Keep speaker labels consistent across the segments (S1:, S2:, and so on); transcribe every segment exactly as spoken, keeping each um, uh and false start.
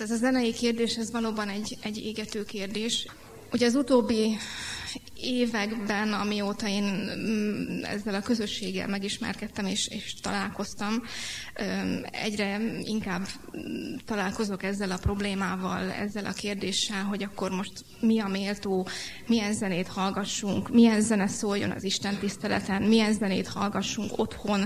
S1: ez a zenei kérdés, ez valóban egy, egy égető kérdés. Ugye az utóbbi években, amióta én ezzel a közösséggel megismerkedtem és, és találkoztam, egyre inkább találkozok ezzel a problémával, ezzel a kérdéssel, hogy akkor most mi a méltó, milyen zenét hallgassunk, milyen zene szóljon az Isten tiszteleten, milyen zenét hallgassunk otthon.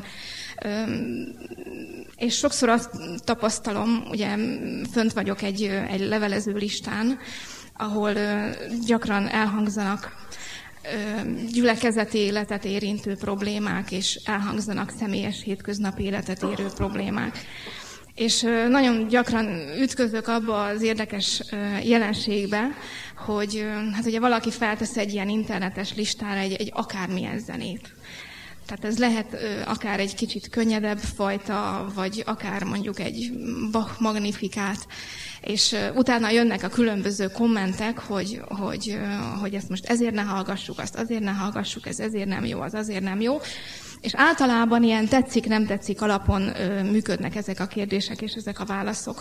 S1: És sokszor azt tapasztalom, ugye fönt vagyok egy, egy levelező listán, ahol gyakran elhangzanak gyülekezeti életet érintő problémák, és elhangzanak személyes hétköznapi életet érő problémák. És nagyon gyakran ütközök abba az érdekes jelenségbe, hogy hát ugye valaki feltesz egy ilyen internetes listára egy, egy akármilyen zenét. Tehát ez lehet ö, akár egy kicsit könnyedebb fajta, vagy akár mondjuk egy Bach magnifikát, és ö, utána jönnek a különböző kommentek, hogy, hogy, ö, hogy ezt most ezért ne hallgassuk, azt azért ne hallgassuk, ez ezért nem jó, az azért nem jó. És általában ilyen tetszik-nem tetszik alapon ö, működnek ezek a kérdések és ezek a válaszok.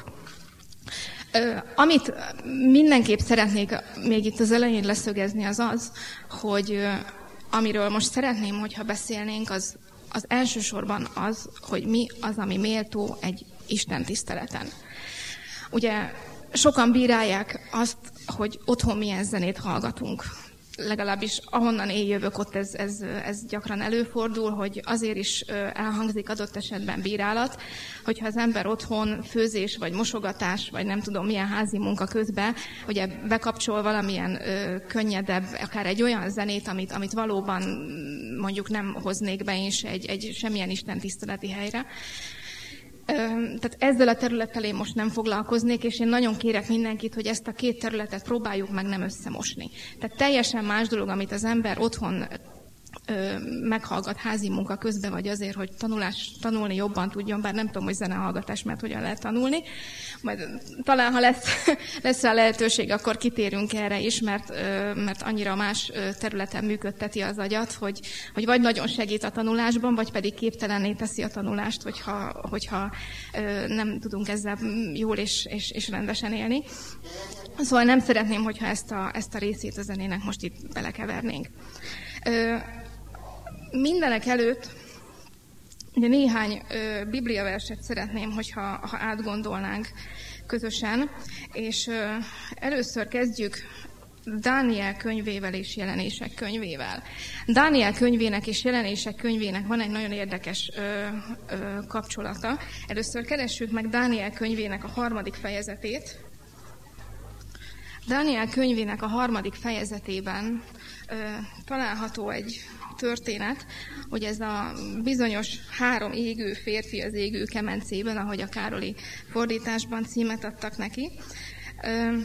S1: Ö, amit mindenképp szeretnék még itt az elején leszögezni, az az, hogy ö, amiről most szeretném, hogyha beszélnénk, az, az elsősorban az, hogy mi az, ami méltó egy Isten tiszteleten. Ugye sokan bírálják azt, hogy otthon milyen zenét hallgatunk. Legalábbis ahonnan én jövök, ott ez, ez, ez gyakran előfordul, hogy azért is elhangzik adott esetben bírálat, hogyha az ember otthon főzés, vagy mosogatás, vagy nem tudom milyen házi munka közben, ugye bekapcsol valamilyen ö, könnyedebb, akár egy olyan zenét, amit, amit valóban mondjuk nem hoznék be én se egy, egy semmilyen istentiszteleti helyre. Tehát ezzel a területtel én most nem foglalkoznék, és én nagyon kérek mindenkit, hogy ezt a két területet próbáljuk meg nem összemosni. Tehát teljesen más dolog, amit az ember otthon ö, meghallgat házi munka közben, vagy azért, hogy tanulás, tanulni jobban tudjon, bár nem tudom, hogy zenehallgatás, mert hogyan lehet tanulni. Majd talán, ha lesz, lesz rá lehetőség, akkor kitérünk erre is, mert, ö, mert annyira más területen működteti az agyat, hogy, hogy vagy nagyon segít a tanulásban, vagy pedig képtelenné teszi a tanulást, hogyha, hogyha ö, nem tudunk ezzel jól és, és, és rendesen élni. Szóval nem szeretném, hogyha ezt a, ezt a részét a zenének most itt belekevernénk. Ö, Mindenek előtt ugye néhány ö, bibliaverset szeretném, hogyha ha átgondolnánk közösen, és ö, először kezdjük Dániel könyvével és Jelenések könyvével. Dániel könyvének és Jelenések könyvének van egy nagyon érdekes ö, ö, kapcsolata. Először keressük meg Dániel könyvének a harmadik fejezetét. Dániel könyvének a harmadik fejezetében ö, található egy történet, hogy ez a bizonyos három égő férfi az égő kemencében, ahogy a Károli fordításban címet adtak neki. Ö,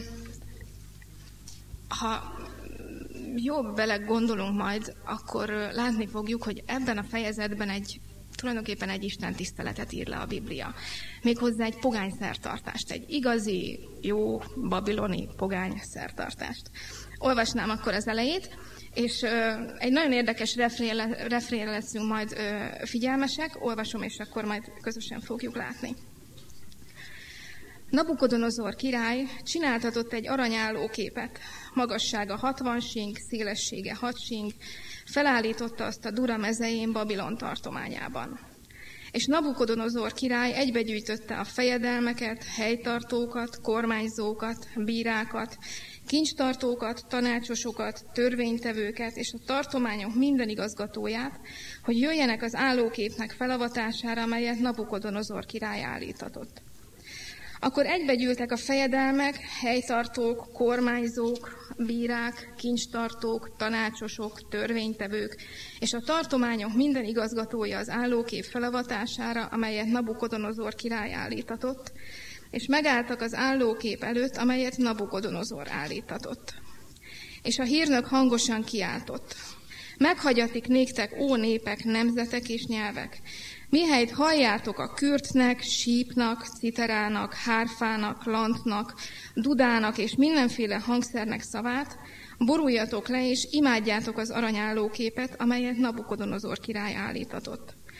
S1: ha jobb bele gondolunk majd, akkor látni fogjuk, hogy ebben a fejezetben egy tulajdonképpen egy Isten tiszteletet ír le a Biblia. Méghozzá egy pogány szertartást, egy igazi, jó babiloni pogány szertartást. Olvasnám akkor az elejét, és ö, egy nagyon érdekes refrénre leszünk majd ö, figyelmesek, olvasom, és akkor majd közösen fogjuk látni. Nabukodonozor király csináltatott egy aranyállóképet, magassága hatvan sing, szélessége hat sing, felállította azt a Dura mezején Babilon tartományában. És Nabukodonozor király egybegyűjtötte a fejedelmeket, helytartókat, kormányzókat, bírákat, kincstartókat, tanácsosokat, törvénytevőket és a tartományok minden igazgatóját, hogy jöjjenek az állóképnek felavatására, amelyet Nabukodonozor király állítatott. Akkor egybegyűltek a fejedelmek, helytartók, kormányzók, bírák, kincstartók, tanácsosok, törvénytevők, és a tartományok minden igazgatója az állókép felavatására, amelyet Nabukodonozor király állítatott, és megálltak az állókép előtt, amelyet Nabukodonozor állítatott. És a hírnök hangosan kiáltott: meghagyatik néktek, ó népek, nemzetek és nyelvek, mihelyt halljátok a kürtnek, sípnak, citerának, hárfának, lantnak, dudának és mindenféle hangszernek szavát, boruljatok le és imádjátok az aranyállóképet, amelyet Nabukodonozor király állítatott.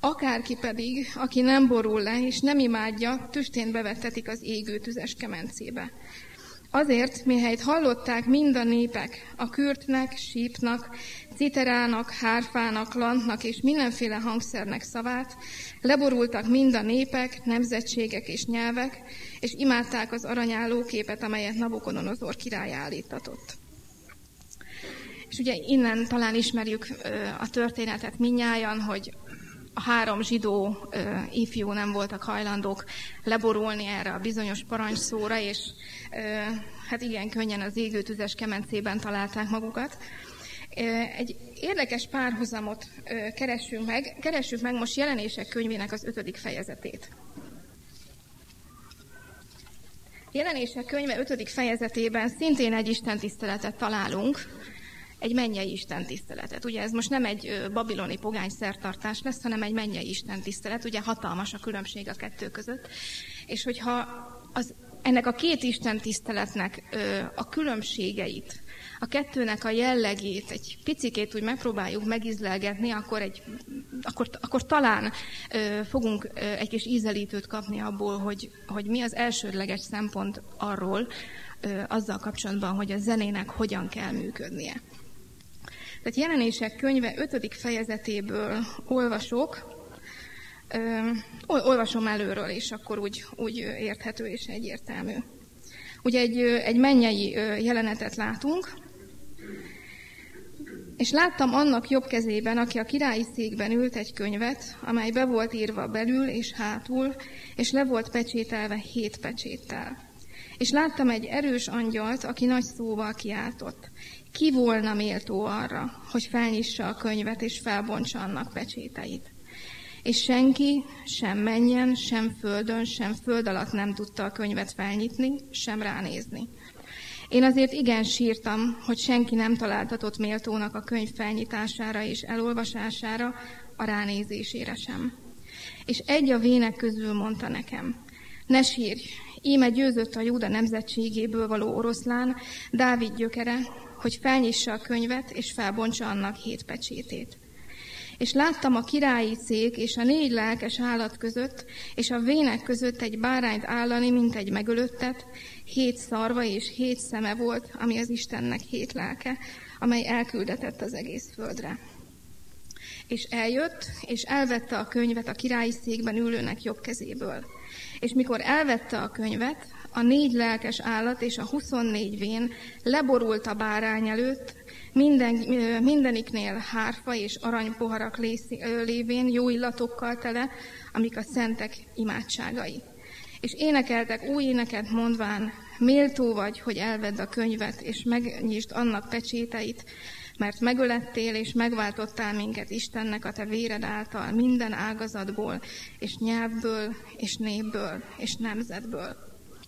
S1: Akárki pedig, aki nem borul le és nem imádja, tüstént bevettetik az égő tüzes kemencébe. Azért, mihelyt hallották mind a népek, a kürtnek, sípnak, citerának, hárfának, lantnak és mindenféle hangszernek szavát, leborultak mind a népek, nemzetségek és nyelvek, és imádták az aranyállóképet, amelyet Nabukodonozor király állítatott. És ugye innen talán ismerjük a történetet mindnyájan, hogy a három zsidó ö, ifjú nem voltak hajlandók leborulni erre a bizonyos parancsszóra, és ö, hát igen könnyen az égő tüzes kemencében találták magukat. Ö, egy érdekes párhuzamot ö, keressünk meg. Keressük meg most Jelenések könyvének az ötödik fejezetét. Jelenések könyve ötödik fejezetében szintén egy istentiszteletet találunk, egy mennyei istentiszteletet. Ugye ez most nem egy babiloni pogány szertartás lesz, hanem egy mennyei istentisztelet. Ugye hatalmas a különbség a kettő között. És hogyha az, ennek a két istentiszteletnek ö, a különbségeit, a kettőnek a jellegét egy picikét úgy megpróbáljuk megizlelgetni, akkor, egy, akkor, akkor talán ö, fogunk ö, egy kis ízelítőt kapni abból, hogy, hogy mi az elsődleges szempont arról, ö, azzal kapcsolatban, hogy a zenének hogyan kell működnie. Tehát Jelenések könyve ötödik fejezetéből olvasok, ö, olvasom előről, és akkor úgy, úgy érthető és egyértelmű. Ugye egy, egy mennyei jelenetet látunk, és láttam annak jobb kezében, aki a királyi székben ült, egy könyvet, amely be volt írva belül és hátul, és le volt pecsételve hét pecséttel. És láttam egy erős angyalt, aki nagy szóval kiáltott. Ki volna méltó arra, hogy felnyissa a könyvet és felbontsa annak pecséteit? És senki, sem mennyen, sem földön, sem föld alatt nem tudta a könyvet felnyitni, sem ránézni. Én azért igen sírtam, hogy senki nem találtatott méltónak a könyv felnyitására és elolvasására, a ránézésére sem. És egy a vének közül mondta nekem, ne sírj, íme győzött a Júda nemzetségéből való oroszlán, Dávid gyökere, hogy felnyissa a könyvet és felbontsa annak hét pecsétét. És láttam a királyi szék és a négy lelkes állat között, és a vének között egy bárányt állani, mint egy megölöttet, hét szarva és hét szeme volt, ami az Istennek hét lelke, amely elküldetett az egész földre. És eljött, és elvette a könyvet a királyi székben ülőnek jobb kezéből. És mikor elvette a könyvet, a négy lelkes állat és a huszonnégy vén leborult a bárány előtt, minden, mindeniknél hárfa és aranypoharak lévén jó illatokkal tele, amik a szentek imádságai. És énekeltek új éneket mondván, méltó vagy, hogy elvedd a könyvet, és megnyisd annak pecséteit, mert megölettél és megváltottál minket Istennek a te véred által minden ágazatból, és nyelvből, és népből, és nemzetből.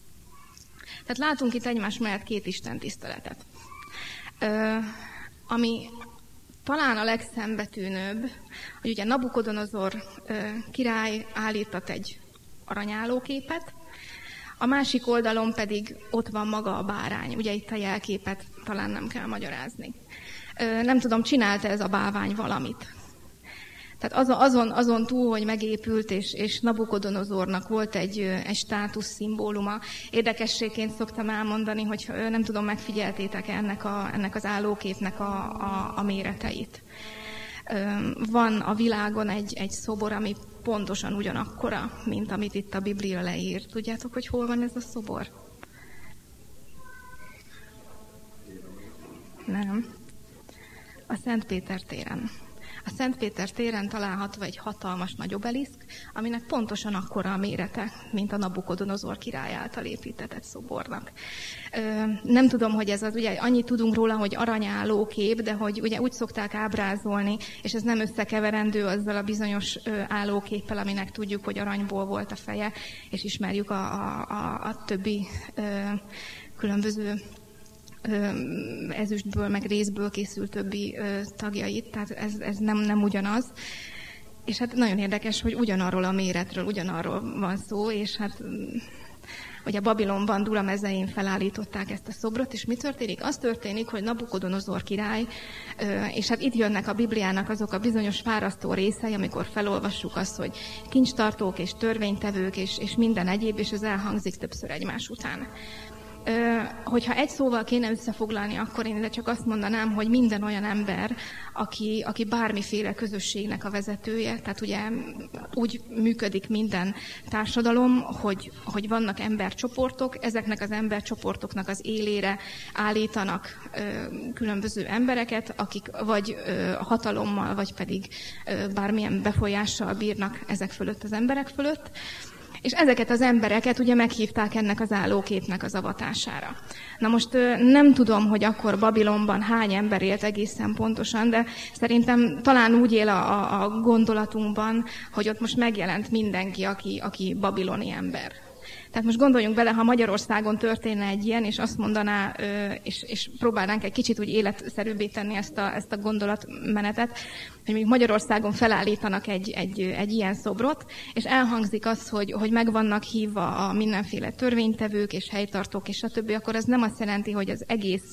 S1: Tehát látunk itt egymás mellett két istentiszteletet. Ö, ami talán a legszembetűnőbb, hogy ugye Nabukodonozor ö, király állított egy aranyállóképet, a másik oldalon pedig ott van maga a bárány. Ugye itt a jelképet talán nem kell magyarázni. Ö, nem tudom, csinálta ez a bávány valamit. Tehát azon, azon túl, hogy megépült, és, és Nabukodonozornak volt egy, egy státusz szimbóluma. Érdekességként szoktam elmondani, hogy nem tudom, megfigyeltétek ennek, a, ennek az állóképnek a, a, a méreteit. Van a világon egy, egy szobor, ami pontosan ugyanakkora, mint amit itt a Biblia leír. Tudjátok, hogy hol van ez a szobor? Nem. A Szent Péter téren. A Szent Péter téren található egy hatalmas nagy obeliszk, aminek pontosan akkora a mérete, mint a Nabukodonozor király által építetett szobornak. Ö, nem tudom, hogy ez az, ugye annyit tudunk róla, hogy aranyálló kép, de hogy ugye úgy szokták ábrázolni, és ez nem összekeverendő azzal a bizonyos ö, állóképpel, aminek tudjuk, hogy aranyból volt a feje, és ismerjük a, a, a, a többi ö, különböző ezüstből, meg részből készült többi ö, tagjait, tehát ez, ez nem, nem ugyanaz. És hát nagyon érdekes, hogy ugyanarról a méretről, ugyanarról van szó, és hát ugye Babilonban, Dura mezején felállították ezt a szobrot, és mi történik? Az történik, hogy Nabukodonozor király, és hát itt jönnek a Bibliának azok a bizonyos fárasztó részei, amikor felolvassuk azt, hogy kincstartók és törvénytevők és, és minden egyéb, és ez elhangzik többször egymás után. Hogyha egy szóval kéne összefoglalni, akkor én ide csak azt mondanám, hogy minden olyan ember, aki, aki bármiféle közösségnek a vezetője, tehát ugye úgy működik minden társadalom, hogy, hogy vannak embercsoportok, ezeknek az embercsoportoknak az élére állítanak ö, különböző embereket, akik vagy ö, hatalommal, vagy pedig ö, bármilyen befolyással bírnak ezek fölött az emberek fölött. És ezeket az embereket ugye meghívták ennek az állóképnek az avatására. Na most nem tudom, hogy akkor Babilonban hány ember élt egészen pontosan, de szerintem talán úgy él a, a gondolatunkban, hogy ott most megjelent mindenki, aki, aki babiloni ember. Tehát most gondoljunk bele, ha Magyarországon történne egy ilyen, és azt mondaná, és, és próbálnánk egy kicsit úgy életszerűbbé tenni ezt a, ezt a gondolatmenetet, hogy még Magyarországon felállítanak egy, egy, egy ilyen szobrot, és elhangzik az, hogy, hogy meg vannak hívva a mindenféle törvénytevők és helytartók, és stb., akkor ez nem azt jelenti, hogy az egész,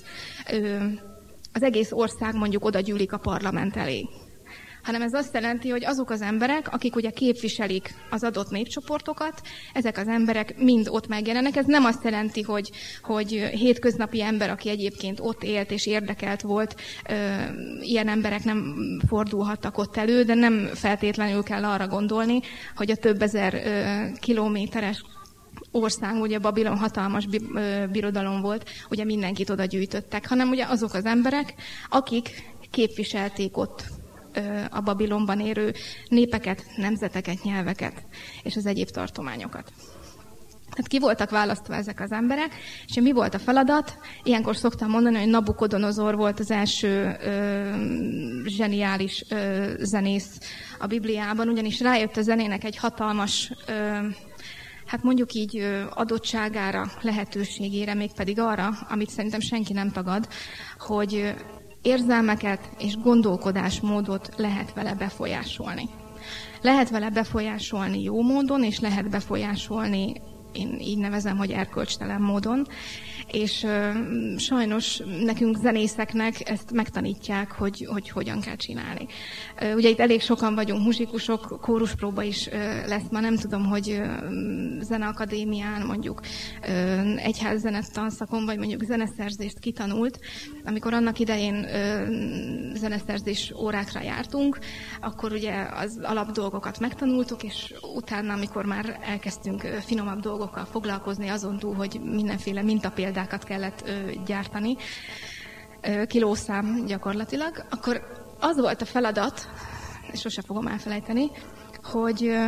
S1: az egész ország mondjuk oda gyűlik a parlament elé, hanem ez azt jelenti, hogy azok az emberek, akik ugye képviselik az adott népcsoportokat, ezek az emberek mind ott megjelennek. Ez nem azt jelenti, hogy, hogy hétköznapi ember, aki egyébként ott élt és érdekelt volt, ilyen emberek nem fordulhattak ott elő, de nem feltétlenül kell arra gondolni, hogy a több ezer kilométeres ország, ugye Babilon hatalmas birodalom volt, ugye mindenkit oda gyűjtöttek, hanem ugye azok az emberek, akik képviselték ott a Babilonban érő népeket, nemzeteket, nyelveket és az egyéb tartományokat. Tehát ki voltak választva ezek az emberek, és mi volt a feladat? Ilyenkor szoktam mondani, hogy Nabukodonozor volt az első ö, zseniális ö, zenész a Bibliában, ugyanis rájött a zenének egy hatalmas, ö, hát mondjuk így ö, adottságára, lehetőségére, mégpedig arra, amit szerintem senki nem tagad, hogy érzelmeket és gondolkodásmódot lehet vele befolyásolni. Lehet vele befolyásolni jó módon, és lehet befolyásolni, én így nevezem, hogy erkölcstelen módon, és uh, sajnos nekünk zenészeknek ezt megtanítják, hogy, hogy hogyan kell csinálni. Uh, ugye itt elég sokan vagyunk muzsikusok, kóruspróba is uh, lesz ma, nem tudom, hogy uh, zeneakadémián, mondjuk uh, egyházzenet tanszakon, vagy mondjuk zeneszerzést kitanult. Amikor annak idején uh, zeneszerzés órákra jártunk, akkor ugye az alapdolgokat megtanultuk, és utána, amikor már elkezdtünk uh, finomabb dolgokkal foglalkozni, azon túl, hogy mindenféle mintapéldákat kellett ö, gyártani, ö, kilószám gyakorlatilag, akkor az volt a feladat, és sose fogom elfelejteni, hogy, ö,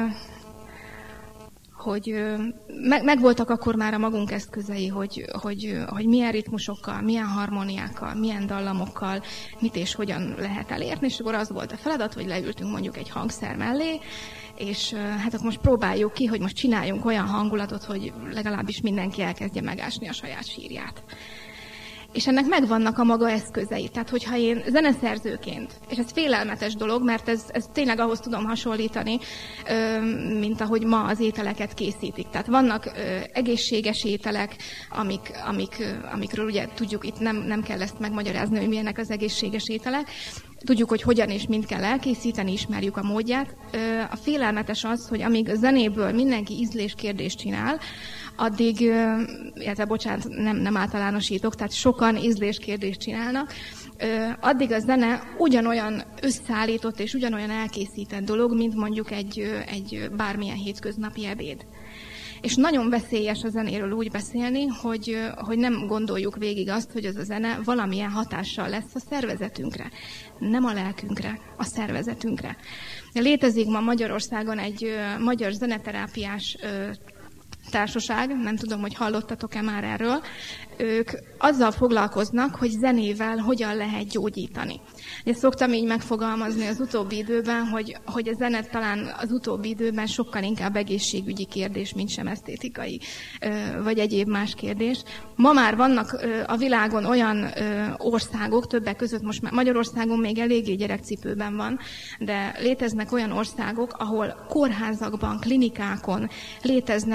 S1: hogy ö, meg, meg voltak akkor már a magunk eszközei, hogy, hogy, hogy milyen ritmusokkal, milyen harmóniákkal, milyen dallamokkal, mit és hogyan lehet elérni, és akkor az volt a feladat, hogy leültünk mondjuk egy hangszer mellé, és hát akkor most próbáljuk ki, hogy most csináljunk olyan hangulatot, hogy legalábbis mindenki elkezdje megásni a saját sírját. És ennek megvannak a maga eszközei. Tehát, hogyha én zeneszerzőként, és ez félelmetes dolog, mert ez, ez tényleg ahhoz tudom hasonlítani, mint ahogy ma az ételeket készítik. Tehát vannak egészséges ételek, amik, amik, amikről ugye tudjuk, itt nem, nem kell ezt megmagyarázni, hogy milyenek az egészséges ételek. Tudjuk, hogy hogyan és mint kell elkészíteni, ismerjük a módját. A félelmetes az, hogy amíg a zenéből mindenki ízléskérdést csinál, addig, illetve bocsánat, nem, nem általánosítok, tehát sokan ízléskérdést csinálnak, addig a zene ugyanolyan összeállított és ugyanolyan elkészített dolog, mint mondjuk egy, egy bármilyen hétköznapi ebéd. És nagyon veszélyes a zenéről úgy beszélni, hogy, hogy nem gondoljuk végig azt, hogy az a zene valamilyen hatással lesz a szervezetünkre. Nem a lelkünkre, a szervezetünkre. Létezik ma Magyarországon egy magyar zeneterápiás társaság, nem tudom, hogy hallottatok-e már erről, ők azzal foglalkoznak, hogy zenével hogyan lehet gyógyítani. Én szoktam így megfogalmazni az utóbbi időben, hogy, hogy a zene talán az utóbbi időben sokkal inkább egészségügyi kérdés, mint sem esztétikai, vagy egyéb más kérdés. Ma már vannak a világon olyan országok, többek között most már Magyarországon még eléggé gyerekcipőben van, de léteznek olyan országok, ahol kórházakban, klinikákon léteznek zeneterapiák,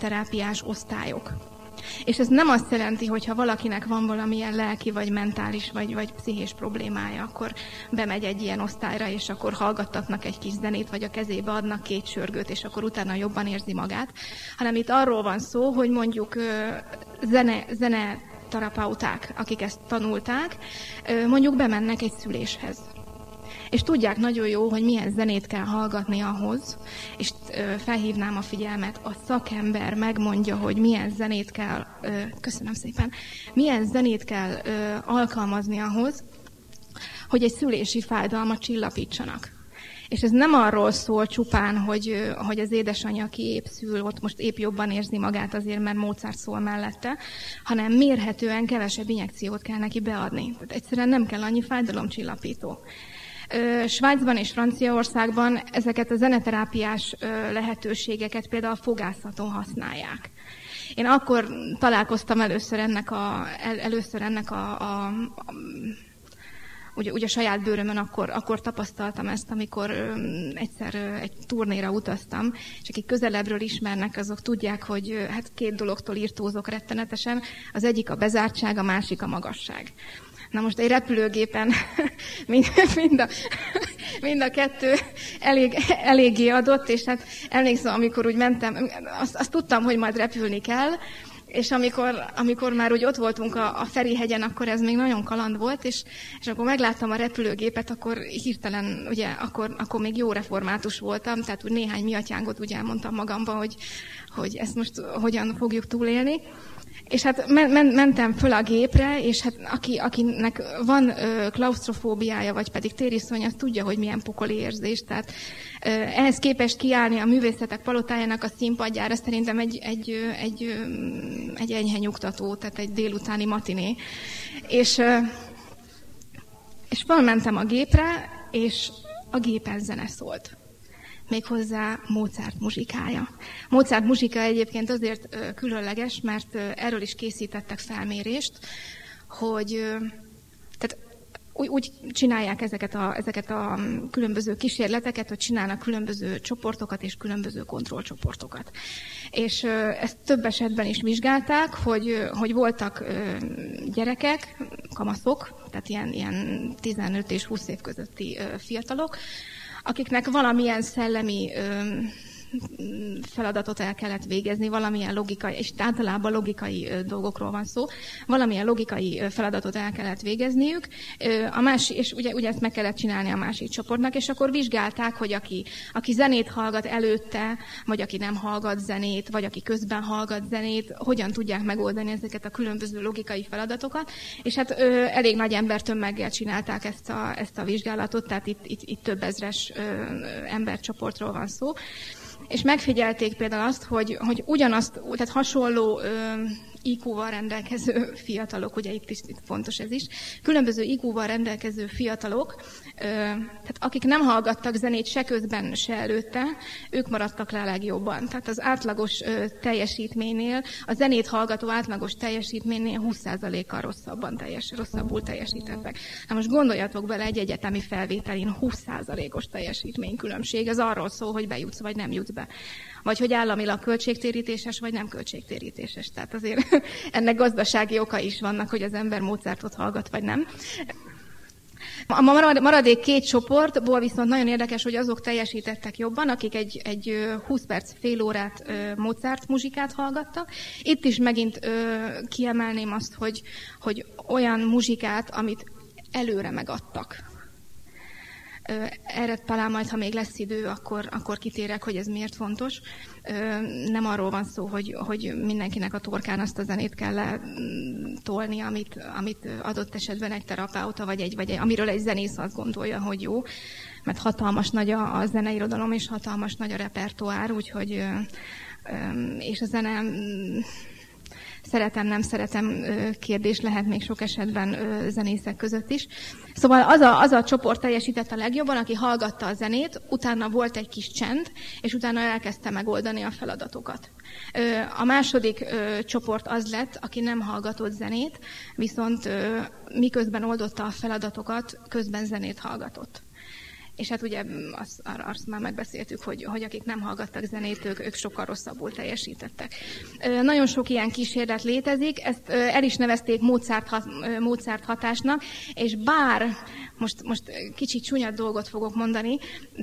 S1: zeneterápiás osztályok. És ez nem azt jelenti, hogy ha valakinek van valamilyen lelki, vagy mentális, vagy, vagy pszichés problémája, akkor bemegy egy ilyen osztályra, és akkor hallgattatnak egy kis zenét, vagy a kezébe adnak két sörgőt, és akkor utána jobban érzi magát. Hanem itt arról van szó, hogy mondjuk zene, zene terapeuták, akik ezt tanulták, mondjuk bemennek egy szüléshez. És tudják nagyon jó, hogy milyen zenét kell hallgatni ahhoz, és felhívnám a figyelmet, a szakember megmondja, hogy milyen zenét kell, köszönöm szépen, milyen zenét kell alkalmazni ahhoz, hogy egy szülési fájdalmat csillapítsanak. És ez nem arról szól csupán, hogy, hogy az édesanyja, aki épp szül, ott most épp jobban érzi magát azért, mert Mozart szól mellette, hanem mérhetően kevesebb injekciót kell neki beadni. Tehát egyszerűen nem kell annyi fájdalomcsillapító. Svájcban és Franciaországban ezeket a zeneterápiás lehetőségeket például a fogászaton használják. Én akkor találkoztam először ennek a, el, először ennek a, a, a ugye, ugye saját bőrömön akkor, akkor tapasztaltam ezt, amikor um, egyszer uh, egy turnéra utaztam, és akik közelebbről ismernek, azok tudják, hogy uh, hát két dologtól írtózok rettenetesen, az egyik a bezártság, a másik a magasság. Na most egy repülőgépen mind, mind, a, mind a kettő elég, eléggé adott, és hát emlékszem, amikor úgy mentem, azt, azt tudtam, hogy majd repülni kell, és amikor, amikor már úgy ott voltunk a, a Ferihegyen, akkor ez még nagyon kaland volt, és, és akkor megláttam a repülőgépet, akkor hirtelen, ugye, akkor, akkor még jó református voltam, tehát úgy néhány miatyángot úgy elmondtam magamban, hogy, hogy ezt most hogyan fogjuk túlélni. És hát men, men, mentem föl a gépre, és hát aki, akinek van ö, klausztrofóbiája, vagy pedig tériszony, az tudja, hogy milyen pokoli érzés. Tehát ö, ehhez képest kiállni a művészetek palotájának a színpadjára szerintem egy, egy, egy, egy enyhe nyugtató, tehát egy délutáni matiné. És, ö, és felmentem a gépre, és a gépen zene szólt. Méghozzá Mozart muzsikája. Mozart muzsika egyébként azért különleges, mert erről is készítettek felmérést, hogy tehát úgy, úgy csinálják ezeket a, ezeket a különböző kísérleteket, hogy csinálnak különböző csoportokat és különböző kontrollcsoportokat. És ezt több esetben is vizsgálták, hogy, hogy voltak gyerekek, kamaszok, tehát ilyen, ilyen tizenöt és húsz év közötti fiatalok, akiknek valamilyen szellemi ö, feladatot el kellett végezni, valamilyen logikai, és általában logikai ö, dolgokról van szó, valamilyen logikai ö, feladatot el kellett végezniük, ö, a másik, és ugye, ugye ezt meg kellett csinálni a másik csoportnak, és akkor vizsgálták, hogy aki, aki zenét hallgat előtte, vagy aki nem hallgat zenét, vagy aki közben hallgat zenét, hogyan tudják megoldani ezeket a különböző logikai feladatokat, és hát ö, elég nagy embertömeggel csinálták ezt a, ezt a vizsgálatot, tehát itt, itt, itt több ezres ö, embercsoportról van szó. És megfigyelték például azt, hogy, hogy ugyanazt, tehát hasonló ö, í kú-val rendelkező fiatalok, ugye itt is itt fontos ez is, különböző í kú-val rendelkező fiatalok, ö, tehát akik nem hallgattak zenét se közben, se előtte, ők maradtak le a legjobban. Tehát az átlagos ö, teljesítménynél, a zenét hallgató átlagos teljesítménynél húsz százalékkal rosszabban teljes, rosszabbul teljesítettek. Na most gondoljatok bele, egy egyetemi felvételin húsz százalékos teljesítménykülönbség, ez arról szól, hogy bejutsz vagy nem jutsz be. Vagy hogy államilag költségtérítéses, vagy nem költségtérítéses. Tehát azért ennek gazdasági oka is vannak, hogy az ember Mozartot hallgat, vagy nem. A maradék két csoportból viszont nagyon érdekes, hogy azok teljesítettek jobban, akik egy, egy húsz perc, fél órát Mozart muzsikát hallgattak. Itt is megint kiemelném azt, hogy, hogy olyan muzsikát, amit előre megadtak. Erre talán majd, ha még lesz idő, akkor, akkor kitérek, hogy ez miért fontos. Nem arról van szó, hogy, hogy mindenkinek a torkán azt a zenét kell tolni, amit, amit adott esetben egy terapeuta, vagy egy, vagy egy, amiről egy zenész azt gondolja, hogy jó, mert hatalmas nagy a, a zeneirodalom, és hatalmas nagy a repertoár, úgyhogy és a zene szeretem, nem szeretem kérdés lehet még sok esetben zenészek között is. Szóval az a, az a csoport teljesített a legjobban, aki hallgatta a zenét, utána volt egy kis csend, és utána elkezdte megoldani a feladatokat. A második csoport az lett, aki nem hallgatott zenét, viszont miközben oldotta a feladatokat, közben zenét hallgatott. És hát ugye azt, azt már megbeszéltük, hogy, hogy akik nem hallgattak zenét, ők, ők sokkal rosszabbul teljesítettek. Nagyon sok ilyen kísérlet létezik, ezt el is nevezték Mozart, Mozart hatásnak, és bár most, most kicsit csúnya dolgot fogok mondani,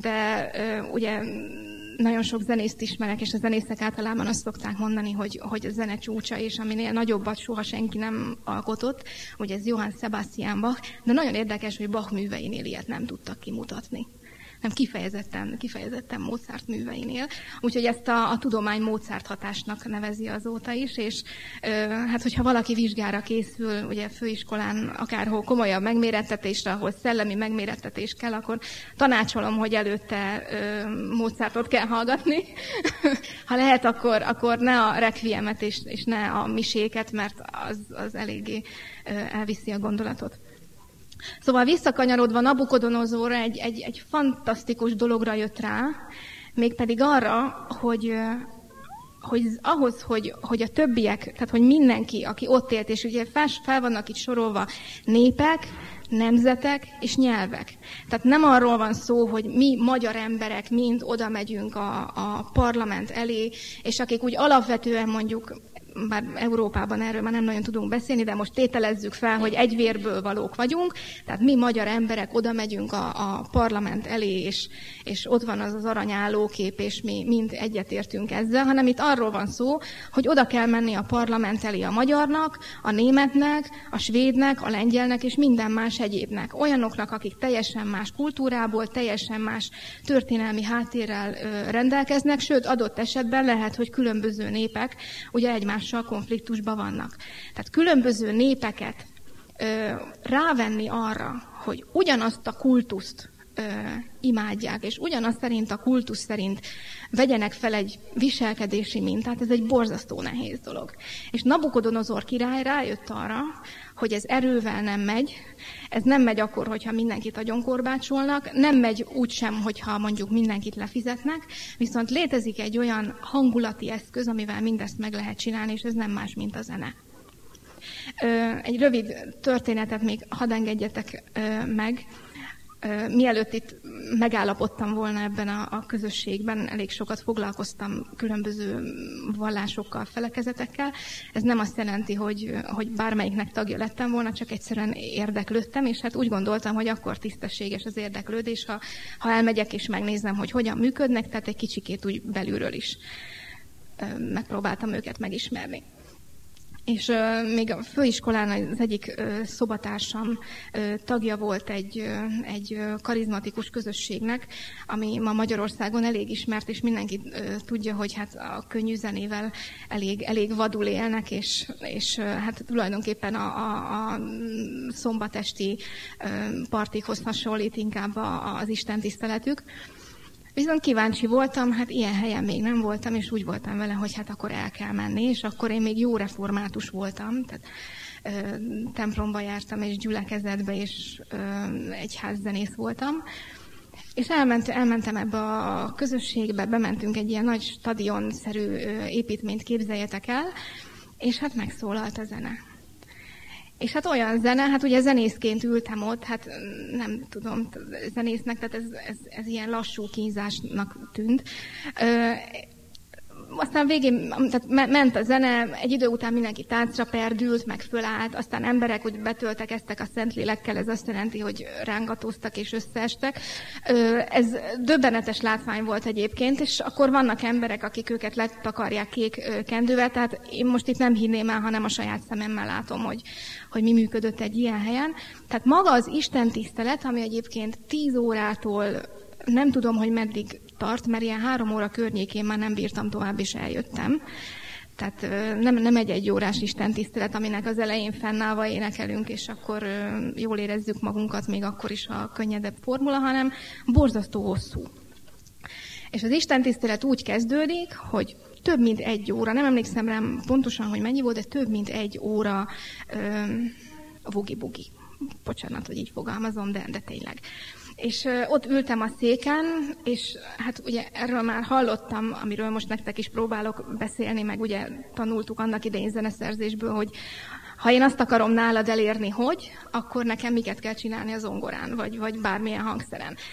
S1: de ugye nagyon sok zenészt ismerek, és a zenészek általában azt szokták mondani, hogy, hogy a zene csúcsa, és aminél nagyobbat soha senki nem alkotott, hogy ez Johann Sebastian Bach, de nagyon érdekes, hogy Bach műveinél ilyet nem tudtak kimutatni. Nem kifejezetten, kifejezetten Mozart műveinél. Úgyhogy ezt a, a tudomány Mozart hatásnak nevezi azóta is, és ö, hát hogyha valaki vizsgára készül, ugye főiskolán akárhol komolyabb megmérettetésre, ahol szellemi megmérettetés kell, akkor tanácsolom, hogy előtte ö, Mozartot kell hallgatni. Ha lehet, akkor, akkor ne a requiemet és, és ne a miséket, mert az, az eléggé ö, elviszi a gondolatot. Szóval visszakanyarodva Nabukodonozor egy, egy, egy fantasztikus dologra jött rá, mégpedig arra, hogy, hogy ahhoz, hogy, hogy a többiek, tehát hogy mindenki, aki ott élt, és ugye fel, fel vannak itt sorolva népek, nemzetek és nyelvek. Tehát nem arról van szó, hogy mi magyar emberek mind oda megyünk a, a parlament elé, és akik úgy alapvetően mondjuk, bár Európában erről már nem nagyon tudunk beszélni, de most tételezzük fel, hogy egy vérből valók vagyunk, tehát mi magyar emberek oda megyünk a, a parlament elé, és, és ott van az az aranyállókép, és mi mind egyetértünk ezzel, hanem itt arról van szó, hogy oda kell menni a parlament elé a magyarnak, a németnek, a svédnek, a lengyelnek, és minden más egyébnek. Olyanoknak, akik teljesen más kultúrából, teljesen más történelmi háttérrel ö, rendelkeznek, sőt, adott esetben lehet, hogy különböző népek ugye egymás konfliktusban vannak. Tehát különböző népeket ö, rávenni arra, hogy ugyanazt a kultuszt ö, imádják, és ugyanazt szerint a kultusz szerint vegyenek fel egy viselkedési mintát, ez egy borzasztó nehéz dolog. És Nabukodonozor király rájött arra, hogy ez erővel nem megy, ez nem megy akkor, hogyha mindenkit agyonkorbácsolnak, nem megy úgy sem, hogyha mondjuk mindenkit lefizetnek, viszont létezik egy olyan hangulati eszköz, amivel mindezt meg lehet csinálni, és ez nem más, mint a zene. Egy rövid történetet még hadd engedjetek meg. Mielőtt itt megállapodtam volna ebben a, a közösségben, elég sokat foglalkoztam különböző vallásokkal, felekezetekkel. Ez nem azt jelenti, hogy, hogy bármelyiknek tagja lettem volna, csak egyszerűen érdeklődtem, és hát úgy gondoltam, hogy akkor tisztességes az érdeklődés, ha, ha elmegyek és megnézem, hogy hogyan működnek, tehát egy kicsikét úgy belülről is megpróbáltam őket megismerni. És uh, még a főiskolán az egyik uh, szobatársam uh, tagja volt egy, uh, egy uh, karizmatikus közösségnek, ami ma Magyarországon elég ismert, és mindenki uh, tudja, hogy hát a könnyű zenével elég, elég vadul élnek, és, és uh, hát tulajdonképpen a, a, a szombatesti uh, partikhoz hasonlít inkább a, az istentiszteletük. Viszont kíváncsi voltam, hát ilyen helyen még nem voltam, és úgy voltam vele, hogy hát akkor el kell menni, és akkor én még jó református voltam, tehát ö, templomba jártam, és gyülekezetbe, és ö, egyházzenész voltam. És elment, elmentem ebbe a közösségbe, bementünk egy ilyen nagy stadionszerű építményt, képzeljetek el, és hát megszólalt a zene. És hát olyan zene, hát ugye zenészként ültem ott, hát nem tudom, zenésznek, tehát ez, ez, ez ilyen lassú kínzásnak tűnt. Ö, aztán végén tehát ment a zene, egy idő után mindenki táncra perdült, meg fölállt, aztán emberek úgy betöltekeztek a Szentlélekkel, ez azt jelenti, hogy rángatóztak és összeestek. Ez döbbenetes látvány volt egyébként, és akkor vannak emberek, akik őket letakarják kék kendővel, tehát én most itt nem hinném el, hanem a saját szememmel látom, hogy, hogy mi működött egy ilyen helyen. Tehát maga az istentisztelet, ami egyébként tíz órától nem tudom, hogy meddig tart, mert ilyen három óra környékén már nem bírtam tovább, és eljöttem. Tehát nem, nem egy egy órás istentisztelet, aminek az elején fennállva énekelünk, és akkor jól érezzük magunkat, még akkor is a könnyedebb formula, hanem borzasztó hosszú. És az istentisztelet úgy kezdődik, hogy több mint egy óra, nem emlékszem rám pontosan, hogy mennyi volt, de több mint egy óra vugi-bugi. Bocsánat, hogy így fogalmazom, de, de tényleg. És ott ültem a széken, és hát ugye erről már hallottam, amiről most nektek is próbálok beszélni, meg ugye tanultuk annak idején zeneszerzésből, hogy ha én azt akarom nálad elérni, hogy, akkor nekem miket kell csinálni a zongorán, vagy, vagy bármilyen hangszeren.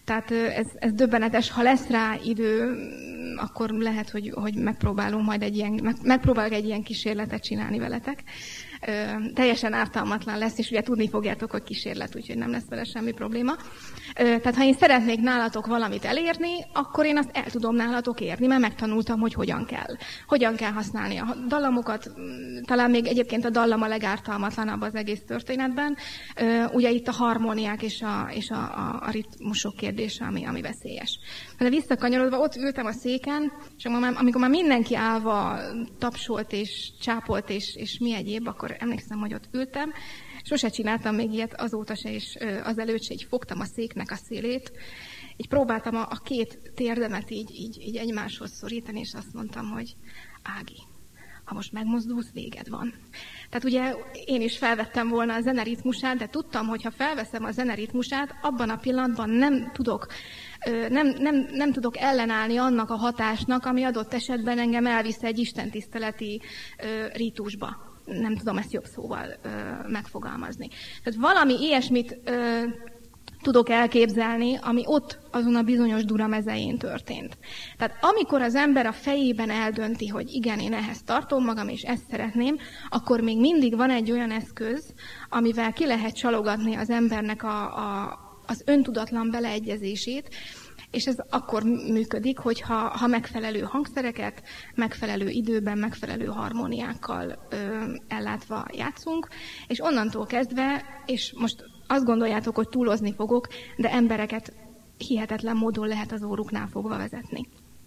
S1: Tehát ez, ez döbbenetes. Ha lesz rá idő, akkor lehet, hogy, hogy megpróbálunk majd egy ilyen, meg, megpróbálok egy ilyen kísérletet csinálni veletek. Ö, teljesen ártalmatlan lesz, és ugye tudni fogjátok, hogy kísérlet, úgyhogy nem lesz vele semmi probléma. Ö, tehát ha én szeretnék nálatok valamit elérni, akkor én azt el tudom nálatok érni, mert megtanultam, hogy hogyan kell. Hogyan kell használni a dallamokat, talán még egyébként a dallam a legártalmatlanabb az egész történetben. Ö, ugye itt a harmóniák és a, és a, a, a ritmusok kérdése, ami, ami veszélyes. De visszakanyarodva, ott ültem a széken, és amikor már mindenki állva tapsolt és csápolt és, és mi egyéb, akkor emlékszem, hogy ott ültem. Sose csináltam még ilyet azóta se, és azelőtt se, így fogtam a széknek a szélét. Így próbáltam a, a két térdemet így, így, így egymáshoz szorítani, és azt mondtam, hogy Ági, ha most megmozdulsz, véged van. Tehát ugye én is felvettem volna a zene ritmusát, de tudtam, hogy ha felveszem a zene ritmusát, abban a pillanatban nem tudok, nem, nem, nem tudok ellenállni annak a hatásnak, ami adott esetben engem elvisz egy istentiszteleti rítusba. Nem tudom ezt jobb szóval ö, megfogalmazni. Tehát valami ilyesmit ö, tudok elképzelni, ami ott azon a bizonyos Dura mezején történt. Tehát amikor az ember a fejében eldönti, hogy igen, én ehhez tartom magam, és ezt szeretném, akkor még mindig van egy olyan eszköz, amivel ki lehet csalogatni az embernek a, a, az öntudatlan beleegyezését, és ez akkor működik, hogyha ha megfelelő hangszereket, megfelelő időben, megfelelő harmóniákkal ö, ellátva játszunk, és onnantól kezdve, és most azt gondoljátok, hogy túlozni fogok, de embereket hihetetlen módon lehet az óruknál fogva vezetni.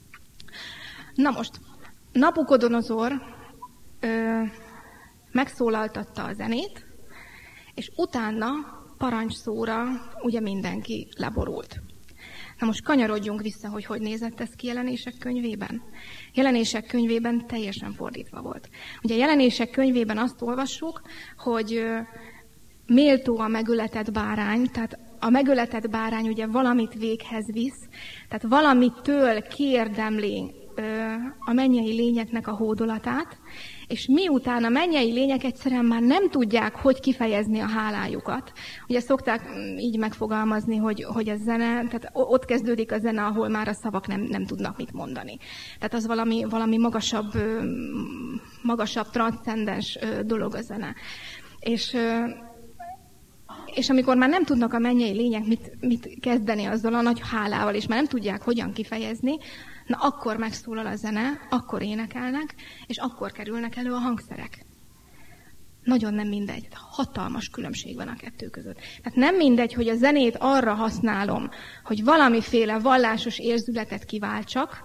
S1: Na most, Nabukodonozor ö, megszólaltatta a zenét, és utána parancsszóra ugye mindenki leborult. Na most kanyarodjunk vissza, hogy hogy nézett ez ki Jelenések könyvében. Jelenések könyvében teljesen fordítva volt. Ugye Jelenések könyvében azt olvassuk, hogy méltó a megöletett bárány, tehát a megöletett bárány ugye valamit véghez visz, tehát valamitől kérdemli a mennyei lényeknek a hódolatát, és miután a mennyei lények egyszerűen már nem tudják, hogy kifejezni a hálájukat. Ugye szokták így megfogalmazni, hogy, hogy a zene, tehát ott kezdődik a zene, ahol már a szavak nem, nem tudnak mit mondani. Tehát az valami, valami magasabb, magasabb, transzcendens dolog a zene. És, és amikor már nem tudnak a mennyei lények mit, mit kezdeni azzal a nagy hálával, és már nem tudják, hogyan kifejezni, na akkor megszólal a zene, akkor énekelnek, és akkor kerülnek elő a hangszerek. Nagyon nem mindegy. Hatalmas különbség van a kettő között. Tehát nem mindegy, hogy a zenét arra használom, hogy valamiféle vallásos érzületet kiváltsak.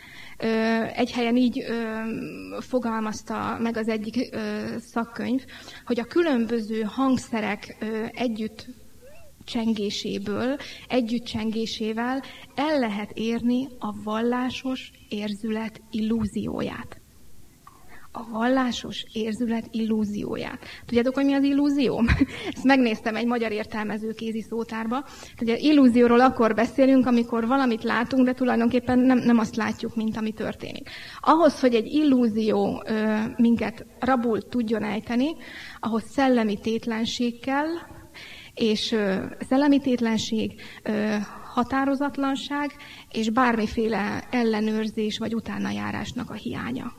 S1: Egy helyen így fogalmazta meg az egyik szakkönyv, hogy a különböző hangszerek együtt csengéséből, együtt csengésével el lehet érni a vallásos érzület illúzióját. A vallásos érzület illúzióját. Tudjátok, hogy mi az illúzió? Ezt megnéztem egy magyar értelmező kézi szótárba. Ugye illúzióról akkor beszélünk, amikor valamit látunk, de tulajdonképpen nem, nem azt látjuk, mint ami történik. Ahhoz, hogy egy illúzió ö, minket rabul tudjon ejteni, ahhoz szellemi tétlenség kell, és ö, szellemi tétlenség, ö, határozatlanság, és bármiféle ellenőrzés vagy utánajárásnak a hiánya.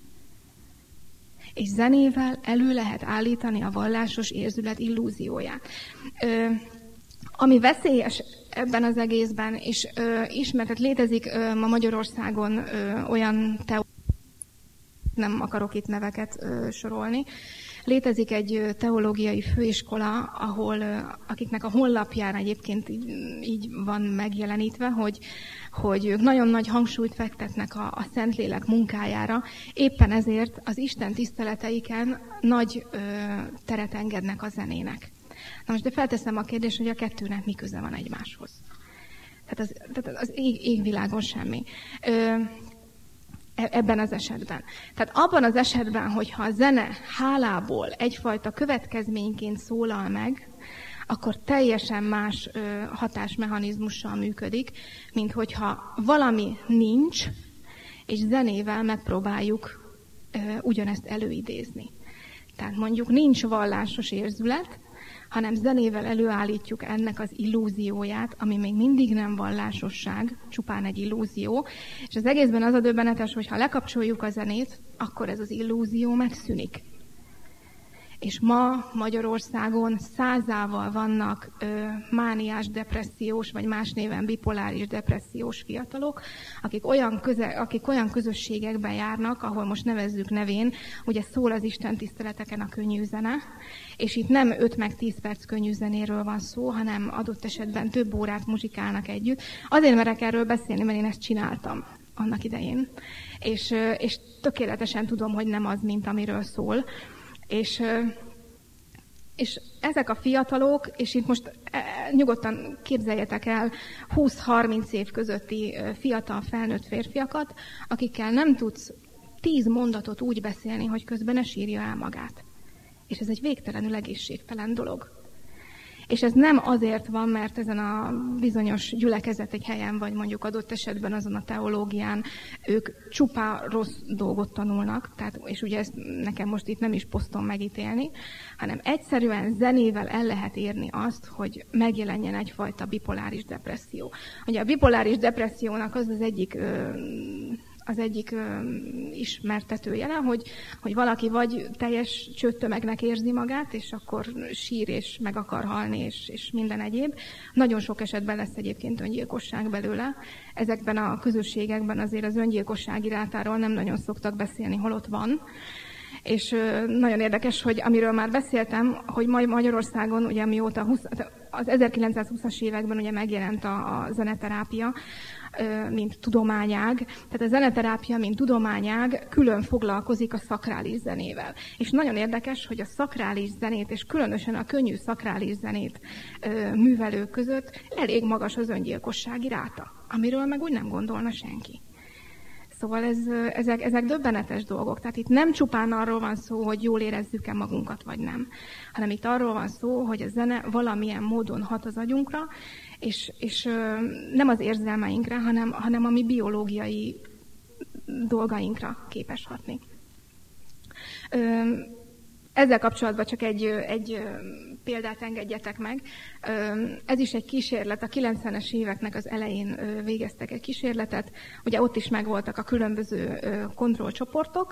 S1: És zenével elő lehet állítani a vallásos érzület illúzióját. Ö, ami veszélyes ebben az egészben, és ö, ismert, létezik ö, ma Magyarországon ö, olyan teó, nem akarok itt neveket ö, sorolni, létezik egy teológiai főiskola, ahol, akiknek a honlapján egyébként így, így van megjelenítve, hogy, hogy ők nagyon nagy hangsúlyt fektetnek a, a Szentlélek munkájára, éppen ezért az Isten tiszteleteiken nagy ö, teret engednek a zenének. Na most de felteszem a kérdést, hogy a kettőnek mi köze van egymáshoz. Tehát az, tehát az ég, égvilágon semmi. Ö, ebben az esetben. Tehát abban az esetben, hogyha a zene hálából egyfajta következményként szólal meg, akkor teljesen más ö, hatásmechanizmussal működik, mint hogyha valami nincs, és zenével megpróbáljuk ö, ugyanezt előidézni. Tehát mondjuk nincs vallásos érzület, hanem zenével előállítjuk ennek az illúzióját, ami még mindig nem vallásosság, csupán egy illúzió, és az egészben az a döbbenetes, hogy ha lekapcsoljuk a zenét, akkor ez az illúzió megszűnik. És ma Magyarországon százával vannak ö, mániás depressziós, vagy más néven bipoláris depressziós fiatalok, akik olyan, köze, akik olyan közösségekben járnak, ahol most nevezzük nevén, ugye szól az Isten tiszteleteken a könnyű zene, és itt nem öt meg tíz perc könnyű zenéről van szó, hanem adott esetben több órát muzsikálnak együtt. Azért merek erről beszélni, mert én ezt csináltam annak idején, és, és tökéletesen tudom, hogy nem az, mint amiről szól. És, és ezek a fiatalok, és itt most nyugodtan képzeljetek el húsz-harminc év közötti fiatal felnőtt férfiakat, akikkel nem tudsz tíz mondatot úgy beszélni, hogy közben ne sírja el magát. És ez egy végtelenül egészségtelen dolog. És ez nem azért van, mert ezen a bizonyos gyülekezet egy helyen, vagy mondjuk adott esetben azon a teológián ők csupán rossz dolgot tanulnak, tehát, és ugye ezt nekem most itt nem is posztom megítélni, hanem egyszerűen zenével el lehet érni azt, hogy megjelenjen egyfajta bipoláris depresszió. Ugye a bipoláris depressziónak az az egyik... Ö, az egyik ö, ismertető jele, hogy, hogy valaki vagy teljes csőttömegnek érzi magát, és akkor sír, és meg akar halni, és, és minden egyéb. Nagyon sok esetben lesz egyébként öngyilkosság belőle. Ezekben a közösségekben azért az öngyilkossági rátáról nem nagyon szoktak beszélni, holott van. És ö, nagyon érdekes, hogy amiről már beszéltem, hogy Magyarországon, ugye mióta húsz, az ezerkilencszázhúszas években ugye megjelent a, a zeneterápia, mint tudományág. Tehát a zeneterápia, mint tudományág külön foglalkozik a szakrális zenével. És nagyon érdekes, hogy a szakrális zenét, és különösen a könnyű szakrális zenét művelők között elég magas az öngyilkossági ráta, amiről meg úgy nem gondolna senki. Szóval ez, ezek, ezek döbbenetes dolgok. Tehát itt nem csupán arról van szó, hogy jól érezzük-e magunkat, vagy nem, hanem itt arról van szó, hogy a zene valamilyen módon hat az agyunkra, és, és nem az érzelmeinkre, hanem, hanem a mi biológiai dolgainkra képes hatni. Ezzel kapcsolatban csak egy, egy példát engedjetek meg. Ez is egy kísérlet, a kilencvenes éveknek az elején végeztek egy kísérletet. Ugye ott is megvoltak a különböző kontrollcsoportok.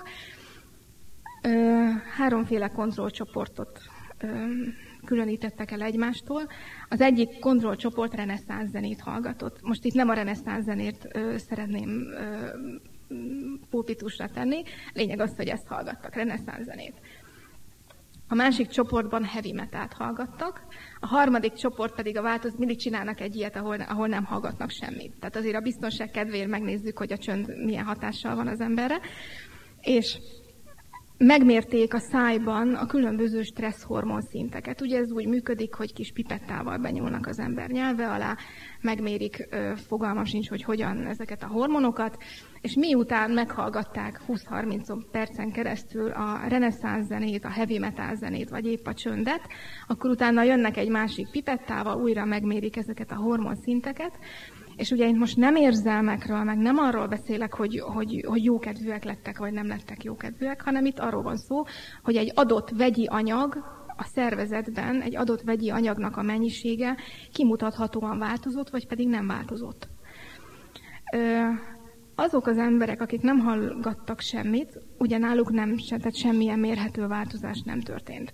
S1: Háromféle kontrollcsoportot különítettek el egymástól. Az egyik kontrollcsoport reneszánsz zenét hallgatott. Most itt nem a reneszánsz zenét szeretném pulpitusra tenni. Lényeg az, hogy ezt hallgattak, reneszánsz zenét. A másik csoportban heavy metalt hallgattak, a harmadik csoport pedig a változó, mindig csinálnak egy ilyet, ahol, ahol nem hallgatnak semmit. Tehát azért a biztonság kedvéért megnézzük, hogy a csönd milyen hatással van az emberre. És megmérték a szájban a különböző stresszhormon szinteket. Ugye ez úgy működik, hogy kis pipettával benyúlnak az ember nyelve alá, megmérik, fogalmam sincs, hogy hogyan ezeket a hormonokat, és miután meghallgatták húsz-harminc percen keresztül a reneszánsz zenét, a heavy metal zenét, vagy épp a csöndet, akkor utána jönnek egy másik pipettával, újra megmérik ezeket a hormonszinteket, és ugye én most nem érzelmekről, meg nem arról beszélek, hogy, hogy, hogy jókedvűek lettek, vagy nem lettek jókedvűek, hanem itt arról van szó, hogy egy adott vegyi anyag a szervezetben, egy adott vegyi anyagnak a mennyisége kimutathatóan változott, vagy pedig nem változott. Ö, azok az emberek, akik nem hallgattak semmit, ugye náluk nem, tehát semmilyen mérhető változás nem történt.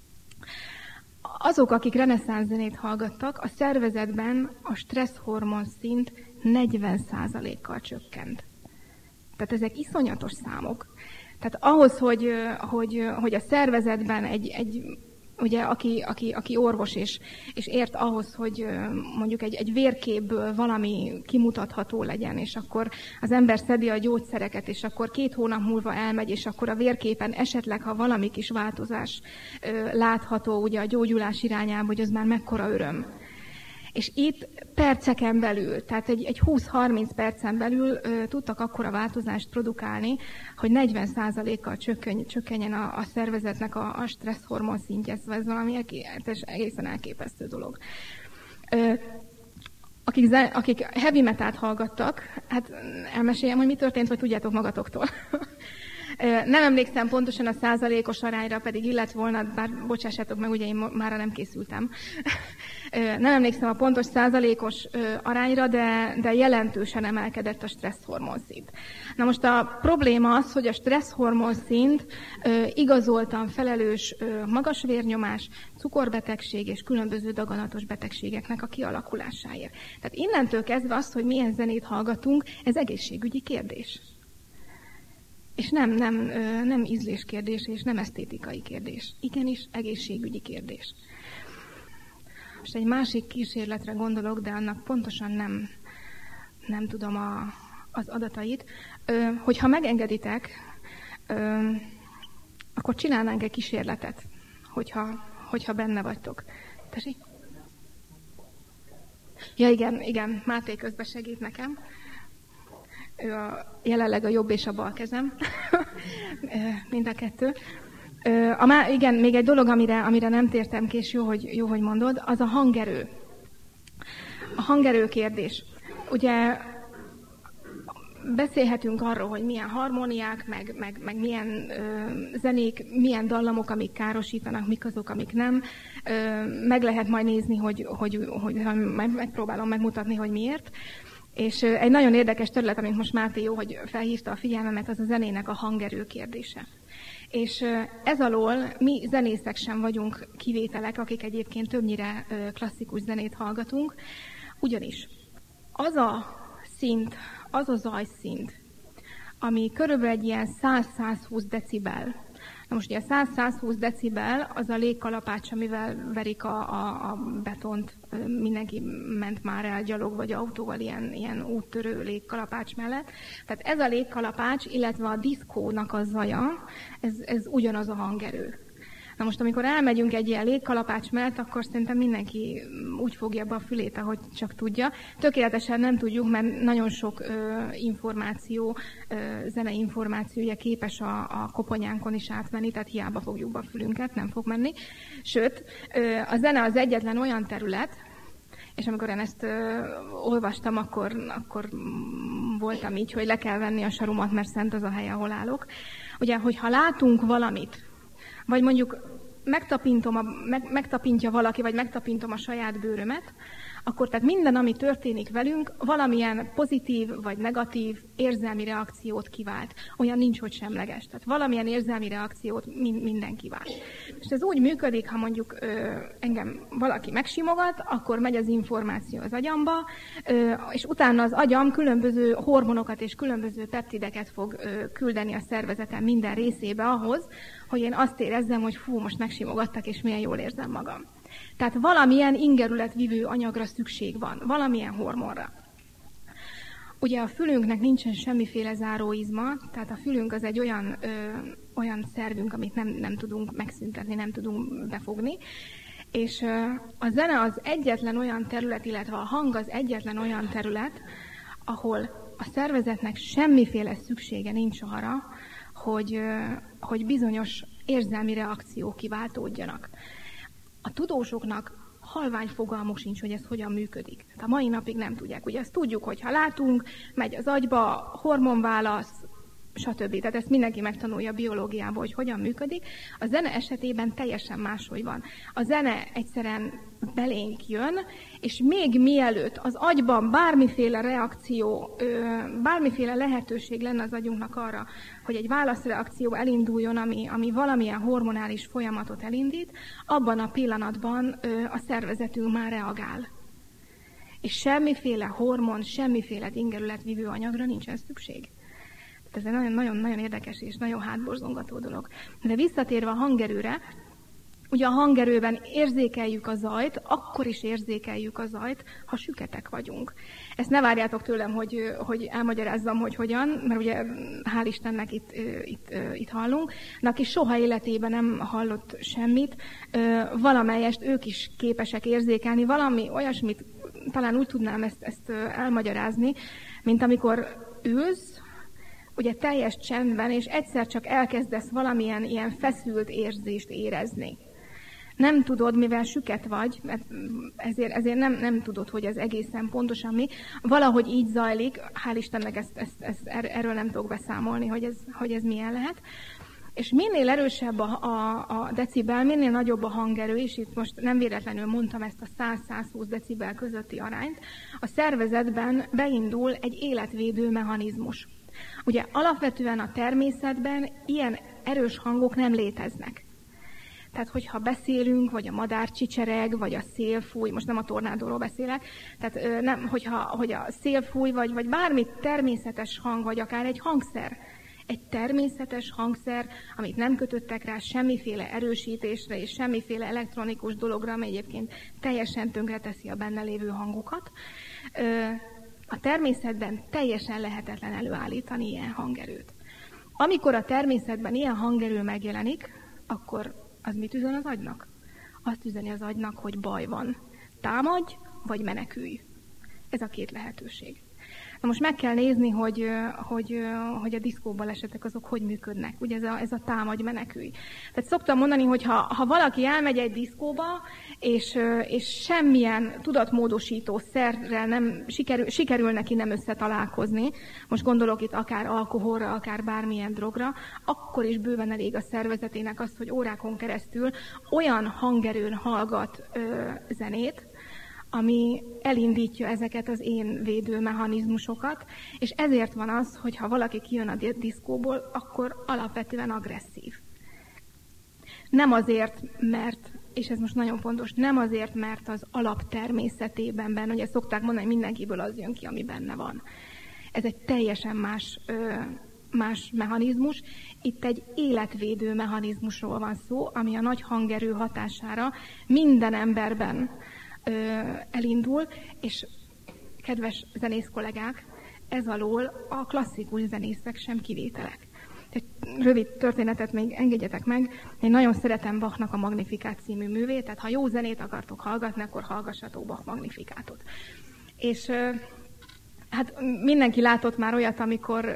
S1: Azok, akik reneszánsz zenét hallgattak, a szervezetben a stresszhormon szint negyven százalékkal csökkent. Tehát ezek iszonyatos számok. Tehát ahhoz, hogy, hogy, hogy a szervezetben egy, egy ugye, aki, aki, aki orvos és, és ért ahhoz, hogy mondjuk egy, egy vérképből valami kimutatható legyen, és akkor az ember szedi a gyógyszereket, és akkor két hónap múlva elmegy, és akkor a vérképen esetleg, ha valami kis változás látható ugye a gyógyulás irányába, hogy az már mekkora öröm. És itt perceken belül, tehát egy, egy húsz-harminc percen belül ö, tudtak akkora változást produkálni, hogy negyven százalékkal csökken, csökkenjen a, a szervezetnek a, a stresszhormon szintje, szóval ez valami egészen elképesztő dolog. Ö, akik, akik heavy metalt hallgattak, hát elmeséljem, hogy mi történt, vagy tudjátok magatoktól. Nem emlékszem pontosan a százalékos arányra, pedig illet volna, bár bocsássátok meg, ugye én mára nem készültem. Nem emlékszem a pontos százalékos arányra, de, de jelentősen emelkedett a stresszhormon szint. Na most a probléma az, hogy a stresszhormon szint igazoltan felelős magas vérnyomás, cukorbetegség és különböző daganatos betegségeknek a kialakulásáért. Tehát innentől kezdve az, hogy milyen zenét hallgatunk, ez egészségügyi kérdés. És nem, nem, nem ízléskérdés, és nem esztétikai kérdés. Igenis, egészségügyi kérdés. Most egy másik kísérletre gondolok, de annak pontosan nem, nem tudom a, az adatait. Ö, hogyha megengeditek, ö, akkor csinálnánk egy kísérletet, hogyha, hogyha benne vagytok. Tessék? Ja, igen, igen, Máté közben segít nekem. Ő a, jelenleg a jobb és a bal kezem, mind a kettő. A má, igen, még egy dolog, amire, amire nem tértem ki, és jó hogy, jó, hogy mondod, az a hangerő. A hangerő kérdés. Ugye beszélhetünk arról, hogy milyen harmóniák, meg, meg, meg milyen ö, zenék, milyen dallamok, amik károsítanak, mik azok, amik nem. Ö, meg lehet majd nézni, hogy, hogy, hogy, hogy megpróbálom megmutatni, hogy miért. És egy nagyon érdekes terület, amit most Máté jó, hogy felhívta a figyelmemet, az a zenének a hangerő kérdése. És ez alól mi zenészek sem vagyunk kivételek, akik egyébként többnyire klasszikus zenét hallgatunk, ugyanis az a szint, az a zajszint, ami körülbelül egy ilyen száz-százhúsz decibel. Na most ugye a száz-százhúsz decibel az a légkalapács, amivel verik a, a, a betont. Mindenki ment már el gyalog vagy autóval ilyen, ilyen úttörő légkalapács mellett. Tehát ez a légkalapács, illetve a diszkónak a zaja, ez, ez ugyanaz a hangerő. Na most, amikor elmegyünk egy ilyen légkalapács mellett, akkor szerintem mindenki úgy fogja be a fülét, ahogy csak tudja. Tökéletesen nem tudjuk, mert nagyon sok ö, információ, ö, zenei információ ugye képes a, a koponyánkon is átmenni, tehát hiába fogjuk be a fülünket, nem fog menni. Sőt, ö, a zene az egyetlen olyan terület, és amikor én ezt ö, olvastam, akkor, akkor voltam így, hogy le kell venni a sarumat, mert szent az a hely, ahol állok. Ugye, hogyha látunk valamit, vagy mondjuk megtapintom a, meg, megtapintja valaki, vagy megtapintom a saját bőrömet, akkor tehát minden, ami történik velünk, valamilyen pozitív vagy negatív érzelmi reakciót kivált. Olyan nincs, hogy semleges. Tehát valamilyen érzelmi reakciót min, minden kivált. És ez úgy működik, ha mondjuk ö, engem valaki megsimogat, akkor megy az információ az agyamba, ö, és utána az agyam különböző hormonokat és különböző peptideket fog ö, küldeni a szervezetem minden részébe ahhoz, hogy én azt érezzem, hogy fú, most megsimogattak, és milyen jól érzem magam. Tehát valamilyen ingerületvívő anyagra szükség van, valamilyen hormonra. Ugye a fülünknek nincsen semmiféle záróizma, tehát a fülünk az egy olyan, ö, olyan szervünk, amit nem, nem tudunk megszüntetni, nem tudunk befogni. És ö, a zene az egyetlen olyan terület, illetve a hang az egyetlen olyan terület, ahol a szervezetnek semmiféle szüksége nincs arra, hogy, ö, hogy bizonyos érzelmi reakciók kiváltódjanak. A tudósoknak halvány fogalmuk sincs, hogy ez hogyan működik. Tehát a mai napig nem tudják. Ugye ezt tudjuk, hogy ha látunk, megy az agyba, hormonválasz, stb. Tehát ezt mindenki megtanulja a biológiából, hogy hogyan működik. A zene esetében teljesen máshogy van. A zene egyszerűen belénk jön, és még mielőtt az agyban bármiféle reakció, bármiféle lehetőség lenne az agyunknak arra, hogy egy válaszreakció elinduljon, ami, ami valamilyen hormonális folyamatot elindít, abban a pillanatban a szervezetünk már reagál. És semmiféle hormon, semmiféle ingerületvívő anyagra nincsen szükség. Ez egy nagyon-nagyon érdekes és nagyon hátborzongató dolog. De visszatérve a hangerőre, ugye a hangerőben érzékeljük a zajt, akkor is érzékeljük a zajt, ha süketek vagyunk. Ezt ne várjátok tőlem, hogy, hogy elmagyarázzam, hogy hogyan, mert ugye hál' Istennek itt, itt, itt hallunk, de aki soha életében nem hallott semmit, valamelyest ők is képesek érzékelni, valami olyasmit, talán úgy tudnám ezt, ezt elmagyarázni, mint amikor ülsz, ugye teljes csendben, és egyszer csak elkezdesz valamilyen ilyen feszült érzést érezni. nem tudod, mivel süket vagy, mert ezért, ezért nem, nem tudod, hogy ez egészen pontosan mi. Valahogy így zajlik, hál' Istennek ezt, ezt, ezt, erről nem tudok beszámolni, hogy ez, hogy ez milyen lehet. És minél erősebb a, a, a decibel, minél nagyobb a hangerő, és itt most nem véletlenül mondtam ezt a száz-százhúsz decibel közötti arányt, a szervezetben beindul egy életvédő mechanizmus. Ugye alapvetően a természetben ilyen erős hangok nem léteznek. Tehát, hogyha beszélünk, vagy a madár csicsereg, vagy a szél fúj, most nem a tornádóról beszélek, tehát nem, hogyha, hogy a szél fúj, vagy, vagy bármi természetes hang, vagy akár egy hangszer, egy természetes hangszer, amit nem kötöttek rá semmiféle erősítésre és semmiféle elektronikus dologra, ami egyébként teljesen tönkreteszi a benne lévő hangokat. A természetben teljesen lehetetlen előállítani ilyen hangerőt. Amikor a természetben ilyen hangerő megjelenik, akkor az mit üzen az agynak? Azt üzeni az agynak, hogy baj van. Támadj, vagy menekülj. Ez a két lehetőség. Na most meg kell nézni, hogy, hogy, hogy a diszkóbalesetek azok hogy működnek. Ugye ez a, ez a támadj, menekülj. Tehát szoktam mondani, hogy ha, ha valaki elmegy egy diszkóba, és, és semmilyen tudatmódosító szerrel nem sikerül, sikerül neki nem összetalálkozni, most gondolok itt akár alkoholra, akár bármilyen drogra, akkor is bőven elég a szervezetének az, hogy órákon keresztül olyan hangerőn hallgat ö, zenét, ami elindítja ezeket az én védő mechanizmusokat, és ezért van az, hogy ha valaki kijön a diszkóból, akkor alapvetően agresszív. Nem azért, mert, és ez most nagyon fontos, nem azért, mert az alaptermészetében benne, ugye szokták mondani, hogy mindenkiből az jön ki, ami benne van. Ez egy teljesen más, más mechanizmus. Itt egy életvédő mechanizmusról van szó, ami a nagy hangerő hatására minden emberben elindul, és kedves zenész kollégák, ez alól a klasszikus zenészek sem kivételek. Egy rövid történetet még engedjetek meg. Én nagyon szeretem Bachnak a Magnificat című művét, tehát ha jó zenét akartok hallgatni, akkor hallgassatok Bach Magnificatot. És hát mindenki látott már olyat, amikor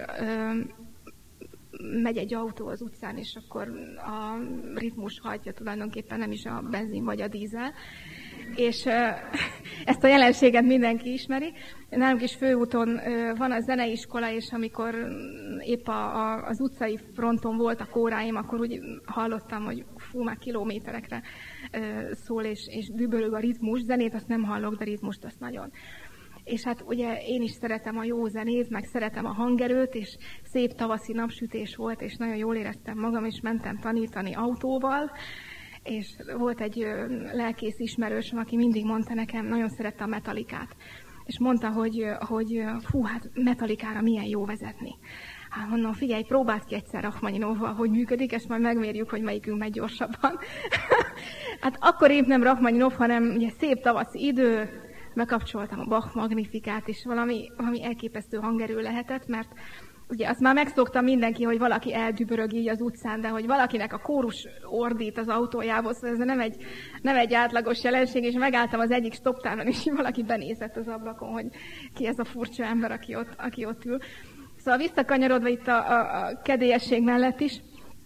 S1: megy egy autó az utcán, és akkor a ritmus hajtja tulajdonképpen nem is a benzin vagy a dízel. És ezt a jelenséget mindenki ismeri. Nálunk is főúton van a zeneiskola, és amikor épp a, a, az utcai fronton voltak óráim, akkor úgy hallottam, hogy fú, már kilométerekre szól, és, és dübörög a ritmus. Zenét azt nem hallok, de ritmust azt nagyon. És hát ugye én is szeretem a jó zenét, meg szeretem a hangerőt, és szép tavaszi napsütés volt, és nagyon jól éreztem magam, és mentem tanítani autóval, és volt egy lelkész ismerősöm, aki mindig mondta nekem, nagyon szerette a Metallicát. És mondta, hogy, hogy fú, hát Metallicára milyen jó vezetni. Hát mondom, figyelj, próbáld ki egyszer Rachmaninovval, hogy működik, és majd megmérjük, hogy melyikünk megy gyorsabban. Hát akkor épp nem Rachmaninov, hanem ugye szép tavaszi idő, bekapcsoltam a Bach Magnificát, és valami, valami elképesztő hangerő lehetett, mert ugye azt már megszokta mindenki, hogy valaki eldübörög így az utcán, de hogy valakinek a kórus ordít az autójából, szóval ez nem egy, nem egy átlagos jelenség, és megálltam az egyik stoptáron, és valaki benézett az ablakon, hogy ki ez a furcsa ember, aki ott, aki ott ül. Szóval visszakanyarodva itt a, a, a kedélyesség mellett is,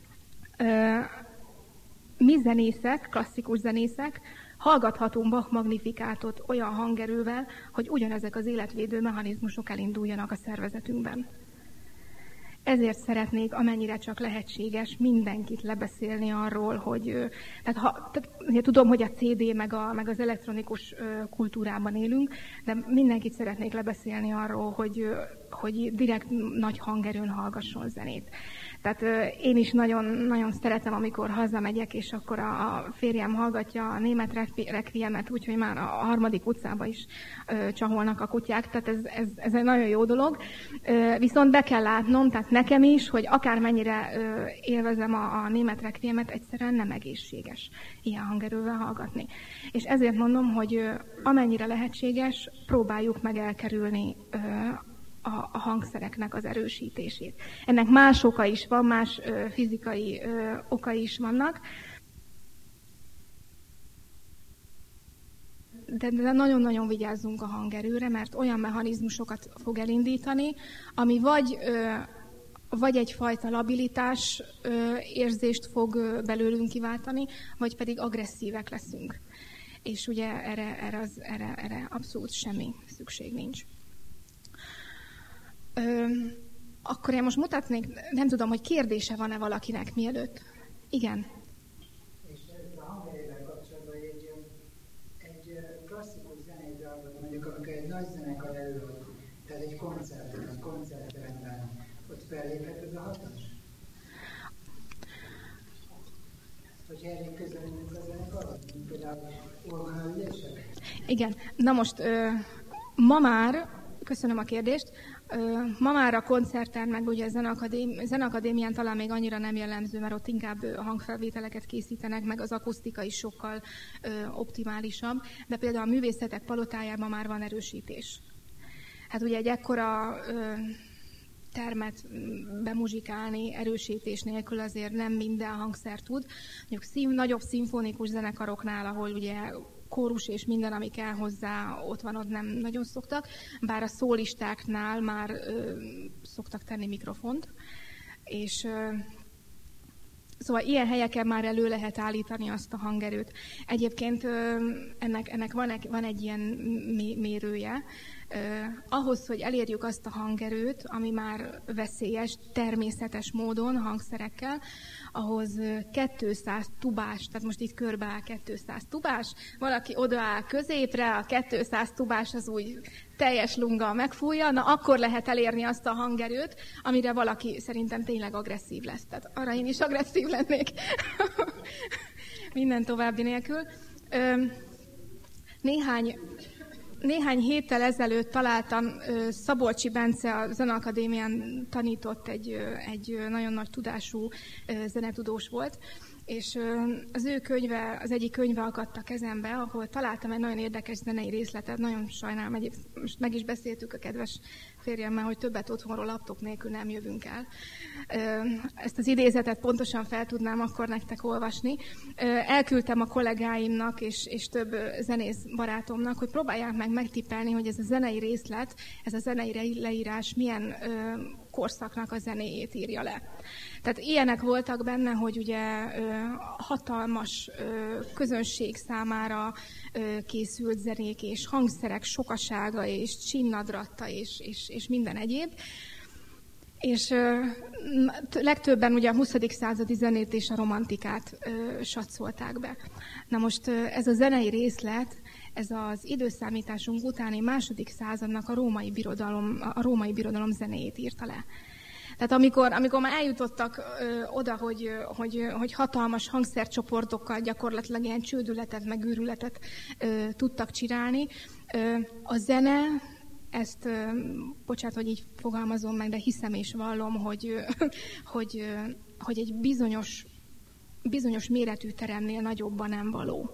S1: mi zenészek, klasszikus zenészek, hallgathatunk Bach Magnificatot olyan hangerővel, hogy ugyanezek az életvédő mechanizmusok elinduljanak a szervezetünkben. Ezért szeretnék, amennyire csak lehetséges, mindenkit lebeszélni arról, hogy tehát, ha, tehát ugye tudom, hogy a cé dé meg, a, meg az elektronikus kultúrában élünk, de mindenkit szeretnék lebeszélni arról, hogy, hogy direkt nagy hangerőn hallgasson zenét. Tehát én is nagyon, nagyon szeretem, amikor hazamegyek, és akkor a férjem hallgatja a német requiemet, úgyhogy már a harmadik utcába is csaholnak a kutyák, tehát ez, ez, ez egy nagyon jó dolog. Viszont be kell látnom, tehát nekem is, hogy akármennyire élvezem a, a német requiemet, egyszerűen nem egészséges ilyen hangerővel hallgatni. És ezért mondom, hogy amennyire lehetséges, próbáljuk meg elkerülni a, a hangszereknek az erősítését. Ennek más oka is van, más ö, fizikai ö, oka is vannak, de, de nagyon-nagyon vigyázzunk a hangerőre, mert olyan mechanizmusokat fog elindítani, ami vagy ö, vagy egyfajta labilitás ö, érzést fog ö, belőlünk kiváltani, vagy pedig agresszívek leszünk. És ugye erre, erre, az, erre, erre abszolút semmi szükség nincs. Ö, akkor én most mutatnék, nem tudom, hogy kérdése van-e valakinek mielőtt. Igen.
S2: És a hangerővel kapcsolatban egy, egy klasszikus zenei darabot, mondjuk amikor egy nagy zenekar előad, tehát egy koncerten, egy koncertteremben, ott felléphet ez a hatás? Hogy elég közelítünk a zenekarot, mint például orgonaülések?
S1: Igen. Na most ö, ma már, köszönöm a kérdést, ö, ma már a koncerten, meg ugye a Zeneakadémi, Zeneakadémián talán még annyira nem jellemző, mert ott inkább a hangfelvételeket készítenek, meg az akusztika is sokkal ö, optimálisabb, de például a Művészetek Palotájában már van erősítés. Hát ugye egy ekkora ö, termet bemuzsikálni erősítés nélkül azért nem minden hangszer tud. Mondjuk szín, nagyobb szimfonikus zenekaroknál, ahol ugye kórus és minden, ami kell hozzá, ott van, ott nem nagyon szoktak, bár a szólistáknál már ö, szoktak tenni mikrofont, és ö, szóval ilyen helyeken már elő lehet állítani azt a hangerőt. Egyébként ö, ennek, ennek van, egy, van egy ilyen mérője. Uh, ahhoz, hogy elérjük azt a hangerőt, ami már veszélyes, természetes módon, hangszerekkel, ahhoz kétszáz tubás, tehát most itt körbeáll kétszáz tubás, valaki odaáll középre, a kétszáz tubás az úgy teljes lunga megfújja, na akkor lehet elérni azt a hangerőt, amire valaki szerintem tényleg agresszív lesz. Tehát arra én is agresszív lennék. Minden további nélkül. Uh, néhány Néhány héttel ezelőtt találtam, Szabolcsi Bence a Zeneakadémián tanított, egy, egy nagyon nagy tudású zenetudós volt, és az ő könyve, az egyik könyve akadt a kezembe, ahol találtam egy nagyon érdekes zenei részletet, nagyon sajnálom, egyéb, most meg is beszéltük a kedves férjemmel, hogy többet otthonról laptop nélkül nem jövünk el. Ezt az idézetet pontosan fel tudnám akkor nektek olvasni. Elküldtem a kollégáimnak és, és több zenész barátomnak, hogy próbálják meg megtippelni, hogy ez a zenei részlet, ez a zenei leírás milyen korszaknak a zenéjét írja le. Tehát ilyenek voltak benne, hogy ugye hatalmas közönség számára készült zenék és hangszerek sokasága és csinnadratta és, és, és minden egyéb. És legtöbben ugye a huszadik századi zenét és a romantikát satszolták be. Na most ez a zenei részlet, ez az időszámításunk utáni második századnak a római birodalom, a római birodalom zenéjét írta le. Tehát amikor, amikor már eljutottak ö, oda, hogy, hogy, hogy hatalmas hangszercsoportokkal gyakorlatilag ilyen csődületet, meg őrületet ö, tudtak csinálni, ö, a zene, ezt, ö, bocsánat, hogy így fogalmazom meg, de hiszem és vallom, hogy, ö, hogy, ö, hogy egy bizonyos, bizonyos méretű teremnél nagyobban nem való.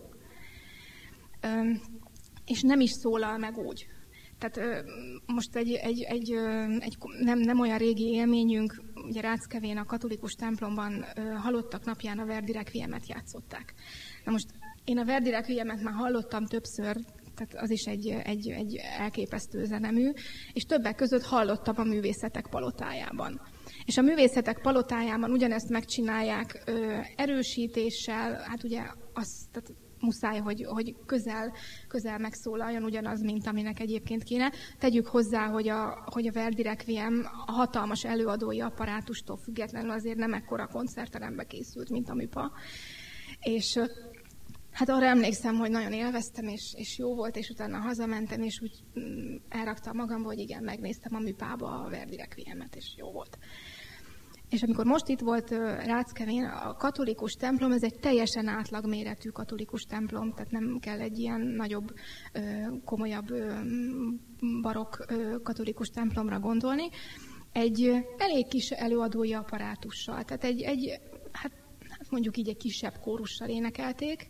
S1: Ö, és nem is szólal meg úgy. Tehát most egy, egy, egy, egy nem, nem olyan régi élményünk, ugye Ráckevén a katolikus templomban halottak napján a Verdi Requiemet játszották. Na most én a Verdi Requiemet már hallottam többször, tehát az is egy, egy, egy elképesztő zenemű, és többek között hallottam a Művészetek Palotájában. És a Művészetek Palotájában ugyanezt megcsinálják ö, erősítéssel, hát ugye azt, tehát muszáj, hogy, hogy közel, közel megszólaljon ugyanaz, mint aminek egyébként kéne. Tegyük hozzá, hogy a, hogy a Verdi Requiem a hatalmas előadói apparátustól függetlenül azért nem ekkora koncertterembe készült, mint a műpa. És hát arra emlékszem, hogy nagyon élveztem, és, és jó volt, és utána hazamentem, és úgy elraktam magamba, hogy igen, megnéztem a műpába a Verdi Requiemet, és jó volt. És amikor most itt volt Ráckevén, a katolikus templom, ez egy teljesen átlagméretű katolikus templom, tehát nem kell egy ilyen nagyobb, komolyabb barokk katolikus templomra gondolni. Egy elég kis előadói apparátussal, tehát egy, egy hát mondjuk így egy kisebb kórussal énekelték.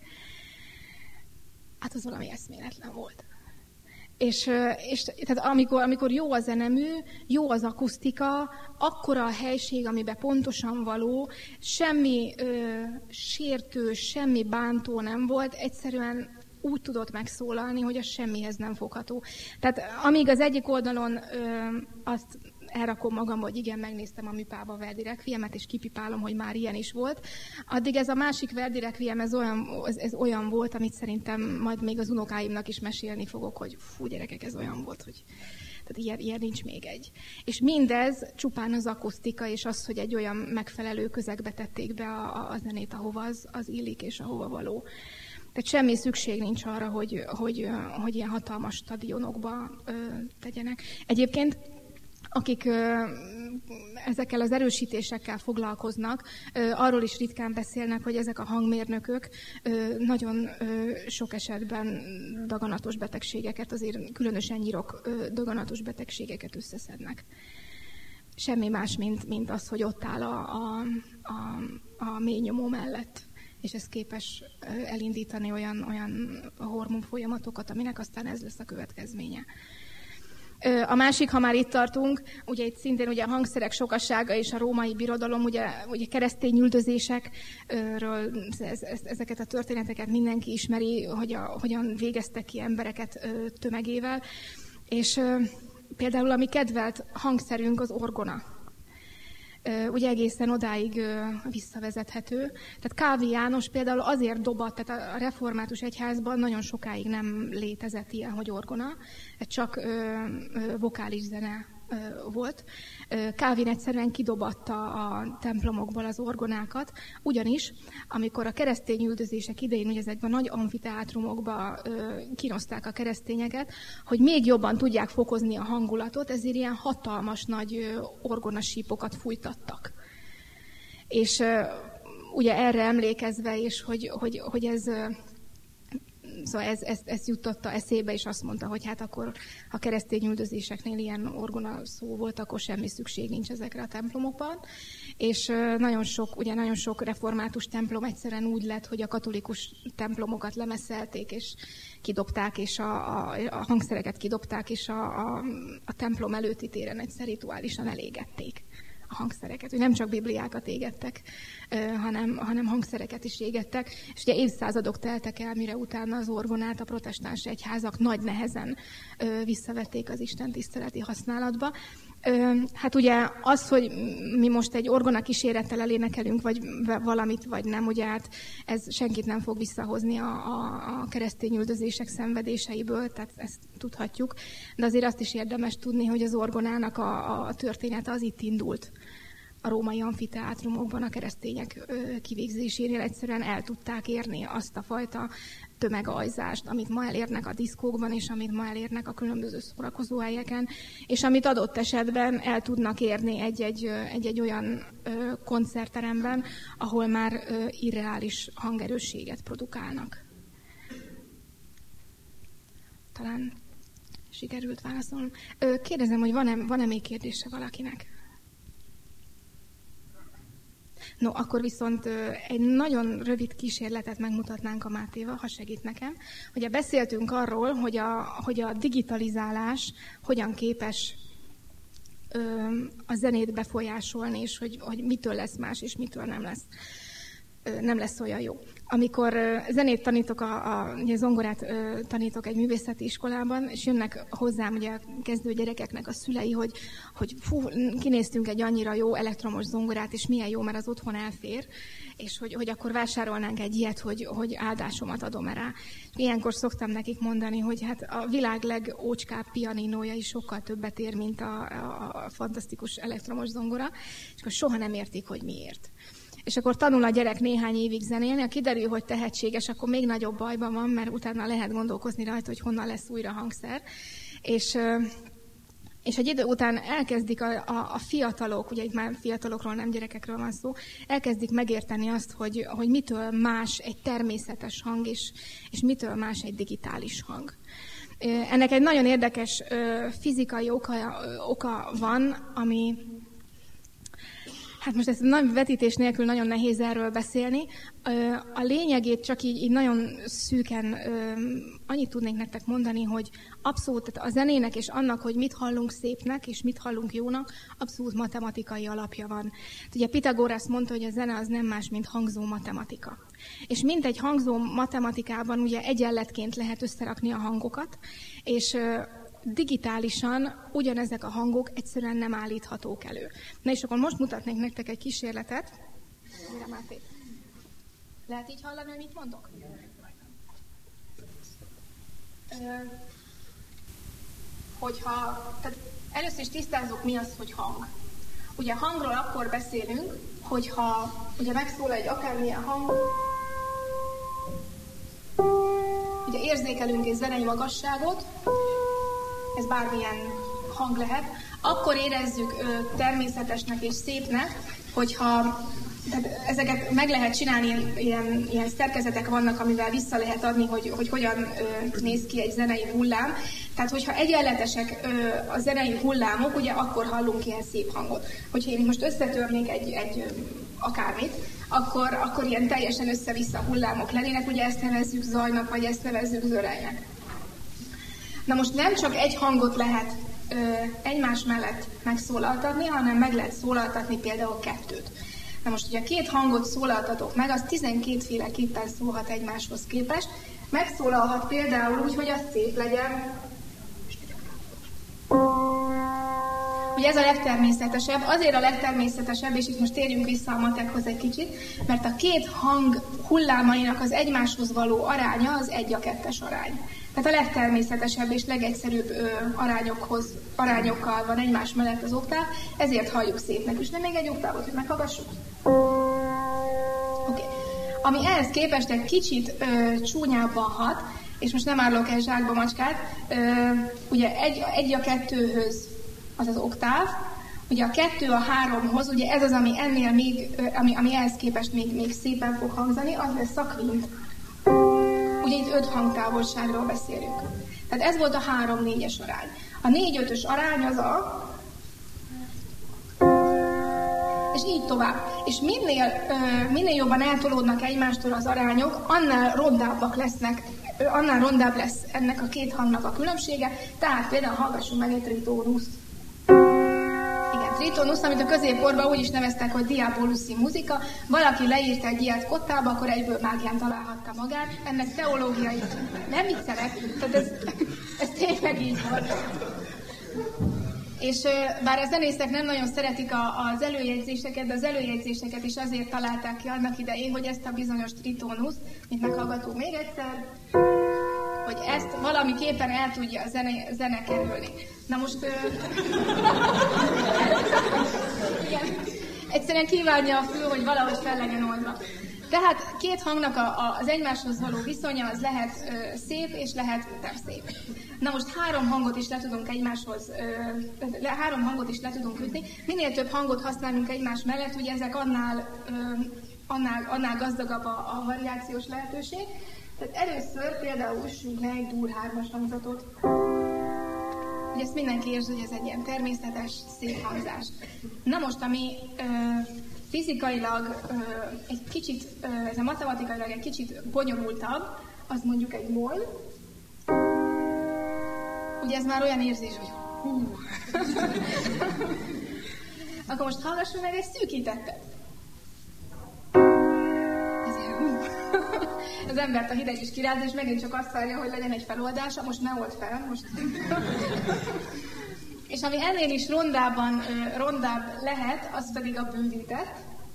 S1: Hát az valami eszméletlen volt. És, és tehát amikor, amikor jó a zenemű, jó az akusztika, akkora a helység, amiben pontosan való, semmi ö, sértő, semmi bántó nem volt, egyszerűen úgy tudott megszólalni, hogy az semmihez nem fogható. Tehát amíg az egyik oldalon ö, azt elrakom magam, hogy igen, megnéztem a műpába Verdi Requiemet, és kipipálom, hogy már ilyen is volt. Addig ez a másik Verdi Requiem, ez olyan, ez, ez olyan volt, amit szerintem majd még az unokáimnak is mesélni fogok, hogy fú, gyerekek, ez olyan volt, hogy tehát ilyen, ilyen nincs még egy. És mindez csupán az akusztika, és az, hogy egy olyan megfelelő közegbe tették be a, a zenét, ahova az, az illik, és ahova való. Tehát semmi szükség nincs arra, hogy, hogy, hogy ilyen hatalmas stadionokba ö, tegyenek. Egyébként, akik ö, ezekkel az erősítésekkel foglalkoznak, ö, arról is ritkán beszélnek, hogy ezek a hangmérnökök ö, nagyon ö, sok esetben daganatos betegségeket, azért különösen nyirok ö, daganatos betegségeket összeszednek. Semmi más, mint, mint az, hogy ott áll a, a, a, a mély nyomó mellett, és ez képes elindítani olyan, olyan hormonfolyamatokat, aminek aztán ez lesz a következménye. A másik, ha már itt tartunk, ugye itt szintén ugye a hangszerek sokasága és a római birodalom, ugye, ugye keresztény üldözésekről ez, ez, ezeket a történeteket mindenki ismeri, hogy a, hogyan végeztek ki embereket tömegével. És például a mi kedvelt hangszerünk az orgona. Ugye egészen odáig visszavezethető. Tehát Kávi János például azért dobott, tehát a református egyházban nagyon sokáig nem létezett ilyen, hogy orgona, csak vokális zene volt. Calvin egyszerűen kidobatta a templomokból az orgonákat, ugyanis amikor a keresztény üldözések idején, ugye ezekben a nagy amfiteátrumokba kínozták a keresztényeket, hogy még jobban tudják fokozni a hangulatot, ezért ilyen hatalmas nagy orgonasípokat fújtattak. És ugye erre emlékezve is, hogy, hogy, hogy ez... Szóval ez, ez, ez juttatta eszébe, és azt mondta, hogy hát akkor, ha keresztény üldözéseknél ilyen orgona szó volt, akkor semmi szükség nincs ezekre a templomokban. És nagyon sok, ugye nagyon sok református templom egyszerűen úgy lett, hogy a katolikus templomokat lemesszelték, és kidobták, és a, a, a hangszereket kidobták, és a, a, a templom előtti téren egyszer rituálisan elégették a hangszereket. Hogy nem csak bibliákat égettek, hanem, hanem hangszereket is égettek. És ugye évszázadok teltek el, mire utána az orgonát a protestáns egyházak nagy nehezen visszavették az istentiszteleti használatba. Hát ugye az, hogy mi most egy orgona kísérettel elénekelünk, vagy valamit, vagy nem, ugye hát ez senkit nem fog visszahozni a, a, a keresztény üldözések szenvedéseiből, tehát ezt tudhatjuk. De azért azt is érdemes tudni, hogy az orgonának a, a története az itt indult. A római amfiteátrumokban a keresztények kivégzésénél egyszerűen el tudták érni azt a fajta tömegajzást, amit ma elérnek a diszkókban, és amit ma elérnek a különböző szórakozóhelyeken, és amit adott esetben el tudnak érni egy-egy, egy-egy olyan koncertteremben, ahol már irreális hangerősséget produkálnak. Talán sikerült válaszolnom. Kérdezem, hogy van-e, van-e még kérdése valakinek? No, akkor viszont egy nagyon rövid kísérletet megmutatnánk a Mátéval, ha segít nekem. Ugye beszéltünk arról, hogy a, hogy a digitalizálás hogyan képes ö, a zenét befolyásolni, és hogy, hogy mitől lesz más, és mitől nem lesz, ö, nem lesz olyan jó. Amikor ö, zenét tanítok, a, a, ugye zongorát ö, tanítok egy művészeti iskolában, és jönnek hozzám ugye a kezdő gyerekeknek a szülei, hogy, hogy fú, kinéztünk egy annyira jó elektromos zongorát, és milyen jó, mert az otthon elfér, és hogy, hogy akkor vásárolnánk egy ilyet, hogy, hogy áldásomat adom rá. Ilyenkor szoktam nekik mondani, hogy hát a világ legócskább pianinója is sokkal többet ér, mint a, a, a fantasztikus elektromos zongora, és akkor soha nem értik, hogy miért. És akkor tanul a gyerek néhány évig zenélni, ha kiderül, hogy tehetséges, akkor még nagyobb bajban van, mert utána lehet gondolkozni rajta, hogy honnan lesz újra hangszer. És, és egy idő után elkezdik a, a, a fiatalok, ugye itt már fiatalokról, nem gyerekekről van szó, elkezdik megérteni azt, hogy, hogy mitől más egy természetes hang, és, és mitől más egy digitális hang. Ennek egy nagyon érdekes fizikai oka, oka van, ami... Hát most ezt nagy vetítés nélkül nagyon nehéz erről beszélni. A lényegét csak így, így nagyon szűken annyit tudnék nektek mondani, hogy abszolút tehát a zenének és annak, hogy mit hallunk szépnek és mit hallunk jónak, abszolút matematikai alapja van. Ugye Pitagorasz mondta, hogy a zene az nem más, mint hangzó matematika. És mint egy hangzó matematikában ugye egyenletként lehet összerakni a hangokat, és digitálisan ugyanezek a hangok egyszerűen nem állíthatók elő. Na és akkor most mutatnék nektek egy kísérletet. Mire, Máté? Lehet így hallani, hogy mit mondok? Ö, hogyha, tehát először is tisztázzuk, mi az, hogy hang. Ugye hangról akkor beszélünk, hogyha ugye megszólal egy akármilyen hang, ugye érzékelünk egy zenei magasságot, ez bármilyen hang lehet, akkor érezzük ö, természetesnek és szépnek, hogyha tehát ezeket meg lehet csinálni, ilyen, ilyen szerkezetek vannak, amivel vissza lehet adni, hogy, hogy hogyan ö, néz ki egy zenei hullám. Tehát, hogyha egyenletesek ö, a zenei hullámok, ugye akkor hallunk ilyen szép hangot. Hogyha én most összetörnék egy, egy ö, akármit, akkor, akkor ilyen teljesen össze-vissza hullámok lennének, ugye ezt nevezzük zajnak, vagy ezt nevezzük zörejnek. Na most nem csak egy hangot lehet ö, egymás mellett megszólaltatni, hanem meg lehet szólaltatni például kettőt. Na most, ugye két hangot szólaltatok meg, az tizenkétféleképpen szólhat egymáshoz képest. Megszólalhat például úgy, hogy az szép legyen. Ugye ez a legtermészetesebb. Azért a legtermészetesebb, és itt most térjünk vissza a matekhoz egy kicsit, mert a két hang hullámainak az egymáshoz való aránya az egy a kettes arány. Tehát a legtermészetesebb és legegyszerűbb ö, arányokhoz, arányokkal van egymás mellett az oktáv, ezért halljuk szépnek is. De még egy oktávot, hogy meghallgassuk. Oké. Okay. Ami ehhez képest egy kicsit ö, csúnyábban hat, és most nem árulok el zsákba macskát, ö, ugye egy, egy a kettőhöz az az oktáv, ugye a kettő a háromhoz, ugye ez az, ami ennél még, ö, ami, ami ehhez képest még, még szépen fog hangzani, az lesz a kvint. Ugye itt öt hangtávolságról beszélünk. Tehát ez volt a három-négyes arány. A négy-ötös arány az a... És így tovább. És minél, minél jobban eltolódnak egymástól az arányok, annál rondábbak lesznek, annál rondább lesz ennek a két hangnak a különbsége. Tehát például hallgassunk meg egy tritónuszt. Igen, tritónusz, amit a középkorban úgy is neveztek, hogy diaboluszi muzika. Valaki leírta egy ilyet kottába, akkor egyből mágián találhatta magát. Ennek teológiai... Nem viccelek, tehát ez, ez tényleg így van. És bár a zenészek nem nagyon szeretik a, az előjegyzéseket, de az előjegyzéseket is azért találták ki annak idején, hogy ezt a bizonyos tritónuszt, mint meghallgatunk még egyszer, hogy ezt valamiképpen el tudja a zene, zene kerülni. Na most... Ö... Igen. Egyszerűen kívánja a fül, hogy valahogy fel legyen oldva. Tehát két hangnak a, a, az egymáshoz való viszonya az lehet ö, szép, és lehet nem szép. Na most három hangot is le tudunk egymáshoz, ö, le, három hangot is le tudunk ütni. Minél több hangot használunk egymás mellett, ugye ezek annál, ö, annál, annál gazdagabb a, a variációs lehetőség. Tehát először például üssünk le egy dur hármas hangzatot. Ugye ezt mindenki érzi, hogy ez egy ilyen természetes, szép hangzás. Na most, ami ö, fizikailag ö, egy kicsit, ö, ez a matematikailag egy kicsit bonyolultabb, az mondjuk egy moll. Ugye ez már olyan érzés, hogy hú. Akkor most hallgassunk meg egy szűkítettet. Az embert a hideg is kiráz, és megint csak azt várja, hogy legyen egy feloldása, most ne old fel, most. És ami ennél is rondában, rondább lehet, az pedig a bővített.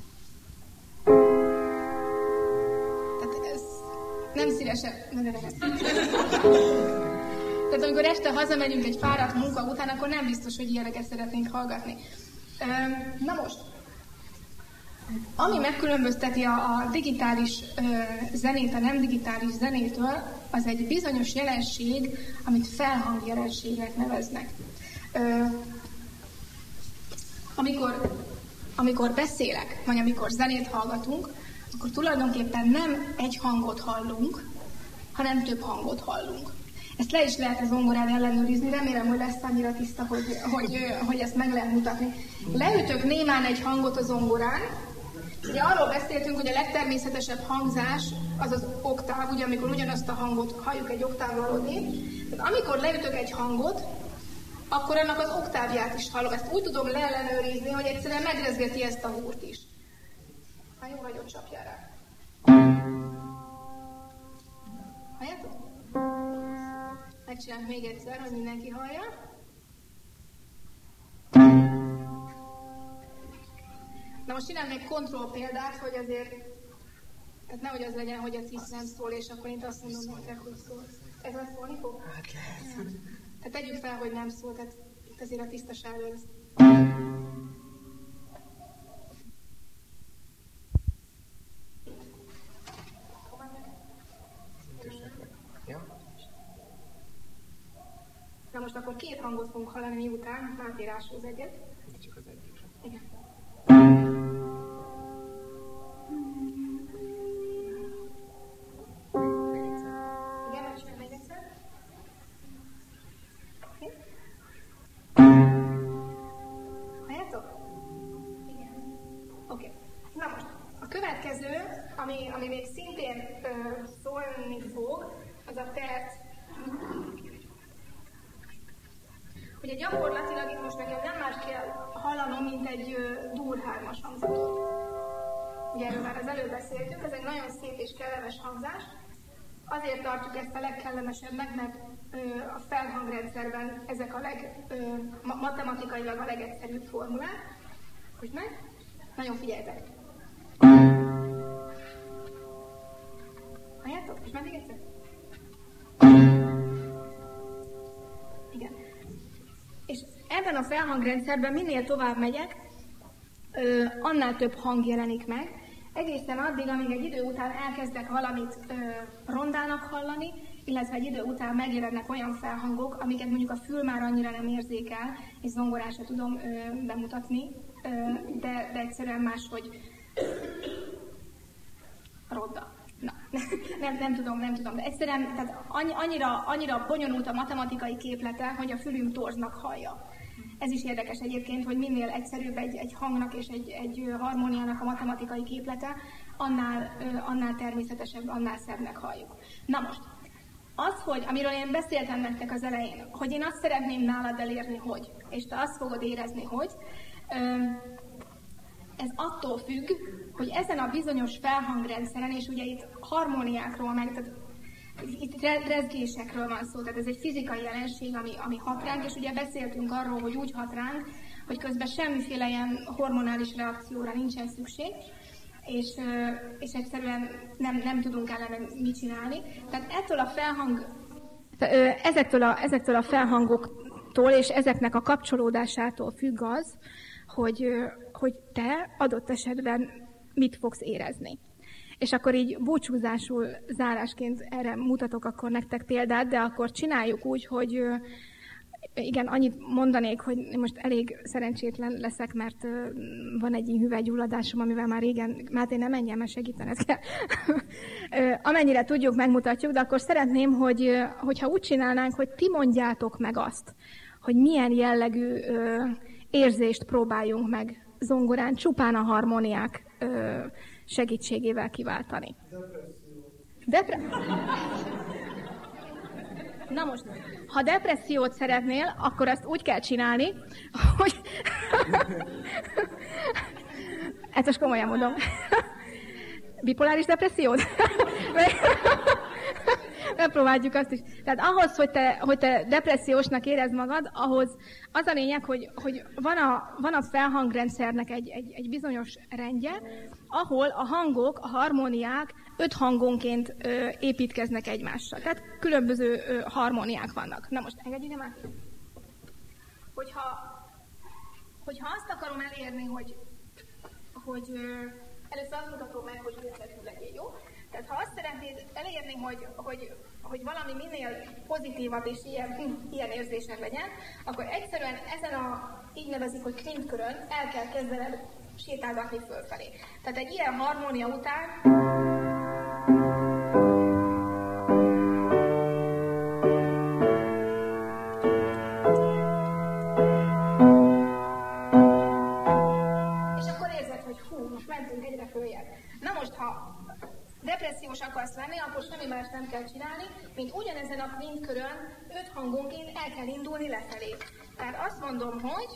S1: Tehát ez nem szívesen, ne, ne, ne. Tehát amikor este hazamegyünk egy fáradt munka után, akkor nem biztos, hogy ilyeneket szeretnénk hallgatni. Na most, ami megkülönbözteti a, a digitális ö, zenét a nem digitális zenétől, az egy bizonyos jelenség, amit felhangjelenségnek neveznek. Ö, amikor, amikor beszélek, vagy amikor zenét hallgatunk, akkor tulajdonképpen nem egy hangot hallunk, hanem több hangot hallunk. Ezt le is lehet a zongorán ellenőrizni, remélem, hogy lesz annyira tiszta, hogy, hogy, hogy ezt meg lehet mutatni. Leütök némán egy hangot a zongorán. Ugye arról beszéltünk, hogy a legtermészetesebb hangzás az az oktáv, ugye amikor ugyanazt a hangot halljuk egy oktávvalódni. Tehát amikor leütök egy hangot, akkor annak az oktávját is hallom. Ezt úgy tudom leellenőrizni, hogy egyszerűen megrezgeti ezt a húrt is. Ha jó vagy, ott csapjál rá. Halljátok? megcsináljuk még egyszer, hogy mindenki hallja. Na most csinálunk egy kontroll példát, hogy azért, tehát nehogy az legyen, hogy a ciszt nem szól, és akkor én azt mondom nektek, hogy szól. Ez az szólni fog?
S2: Hát lehet.
S1: Tehát tegyük fel, hogy nem szól, tehát itt azért a tisztaság az. Na most akkor két hangot fogunk hallani miután Máté rásóz egyet.
S2: Csak az egyik.
S1: Igen. Igen, megcsinálj még egyszer. Oké. Halljátok? Igen. Oké. Na most, a következő, ami, ami még szintén ö, szólni fog, az a perc. Ugye gyakorlatilag itt most nekem nem más kell hallanom, mint egy uh, dur-hármas hangzatot. Ugye erről már az előbb beszéltünk, ez egy nagyon szép és kellemes hangzás. Azért tartjuk ezt a legkellemesebbnek, mert uh, a felhangrendszerben ezek a leg, uh, ma- matematikailag a legegyszerűbb formulák. Hogy meg? Nagyon figyeljetek! Halljátok? És meddig egyszer? Igen. És ebben a felhangrendszerben minél tovább megyek, ö, annál több hang jelenik meg, egészen addig, amíg egy idő után elkezdek valamit ö, rondának hallani, illetve egy idő után megjelennek olyan felhangok, amiket mondjuk a fül már annyira nem érzékel, és zongorán se tudom ö, bemutatni, ö, de, de egyszerűen máshogy rodda. Na, nem, nem tudom, nem tudom, de egyszerűen tehát annyira, annyira bonyolult a matematikai képlete, hogy a fülünk torznak hallja. Ez is érdekes egyébként, hogy minél egyszerűbb egy, egy hangnak és egy, egy harmóniának a matematikai képlete, annál, annál természetesebb, annál szebbnek halljuk. Na most, az, hogy, amiről én beszéltem nektek az elején, hogy én azt szeretném nálad elérni, hogy, és te azt fogod érezni, hogy, ez attól függ, hogy ezen a bizonyos felhangrendszeren, és ugye itt harmóniákról, meg tehát itt rezgésekről van szó, tehát ez egy fizikai jelenség, ami, ami hat ránk, és ugye beszéltünk arról, hogy úgy hat ránk, hogy közben semmiféle ilyen hormonális reakcióra nincsen szükség, és, és egyszerűen nem, nem tudunk ellene mit csinálni. Tehát ettől a felhang, ezektől a, ezektől a felhangoktól és ezeknek a kapcsolódásától függ az, hogy, hogy te adott esetben mit fogsz érezni. És akkor így búcsúzásul, zárásként erre mutatok akkor nektek példát, de akkor csináljuk úgy, hogy igen, annyit mondanék, hogy most elég szerencsétlen leszek, mert van egy hüvelygyulladásom, amivel már régen, Máté, nem menjen, mert segítened kell. Amennyire tudjuk, megmutatjuk, de akkor szeretném, hogy, hogyha úgy csinálnánk, hogy ti mondjátok meg azt, hogy milyen jellegű érzést próbáljunk meg zongorán, csupán a harmóniák segítségével kiváltani. Depresszió. Depre... Na most, ha depressziót szeretnél, akkor azt úgy kell csinálni, hogy... Ezt most komolyan mondom. Bipoláris depressziót? Megpróbáljuk azt is. Tehát ahhoz, hogy te, hogy te depressziósnak érezd magad, ahhoz az a lényeg, hogy, hogy van, a, van a felhangrendszernek egy, egy, egy bizonyos rendje, ahol a hangok, a harmóniák öt hangonként ö, építkeznek egymással. Tehát különböző ö, harmóniák vannak. Na most engedj ide már. Hogyha, hogyha azt akarom elérni, hogy, hogy ö, először azt mutatom meg, hogy érzetű legyél, jó? Tehát ha azt szeretnéd elérni, hogy, hogy, hogy valami minél pozitívabb és ilyen, ilyen érzések legyen, akkor egyszerűen ezen a, így nevezik, hogy klintkörön el kell kezdened sétálgatni fölfelé. Tehát egy ilyen harmónia után és akkor érzed, hogy hú, most mentünk egyre följebb. Na most, ha depressziós akarsz lenni, akkor semmi más nem kell csinálni, mint ugyanezen a klintkörön öt hangonként el kell indulni lefelé. Tehát azt mondom, hogy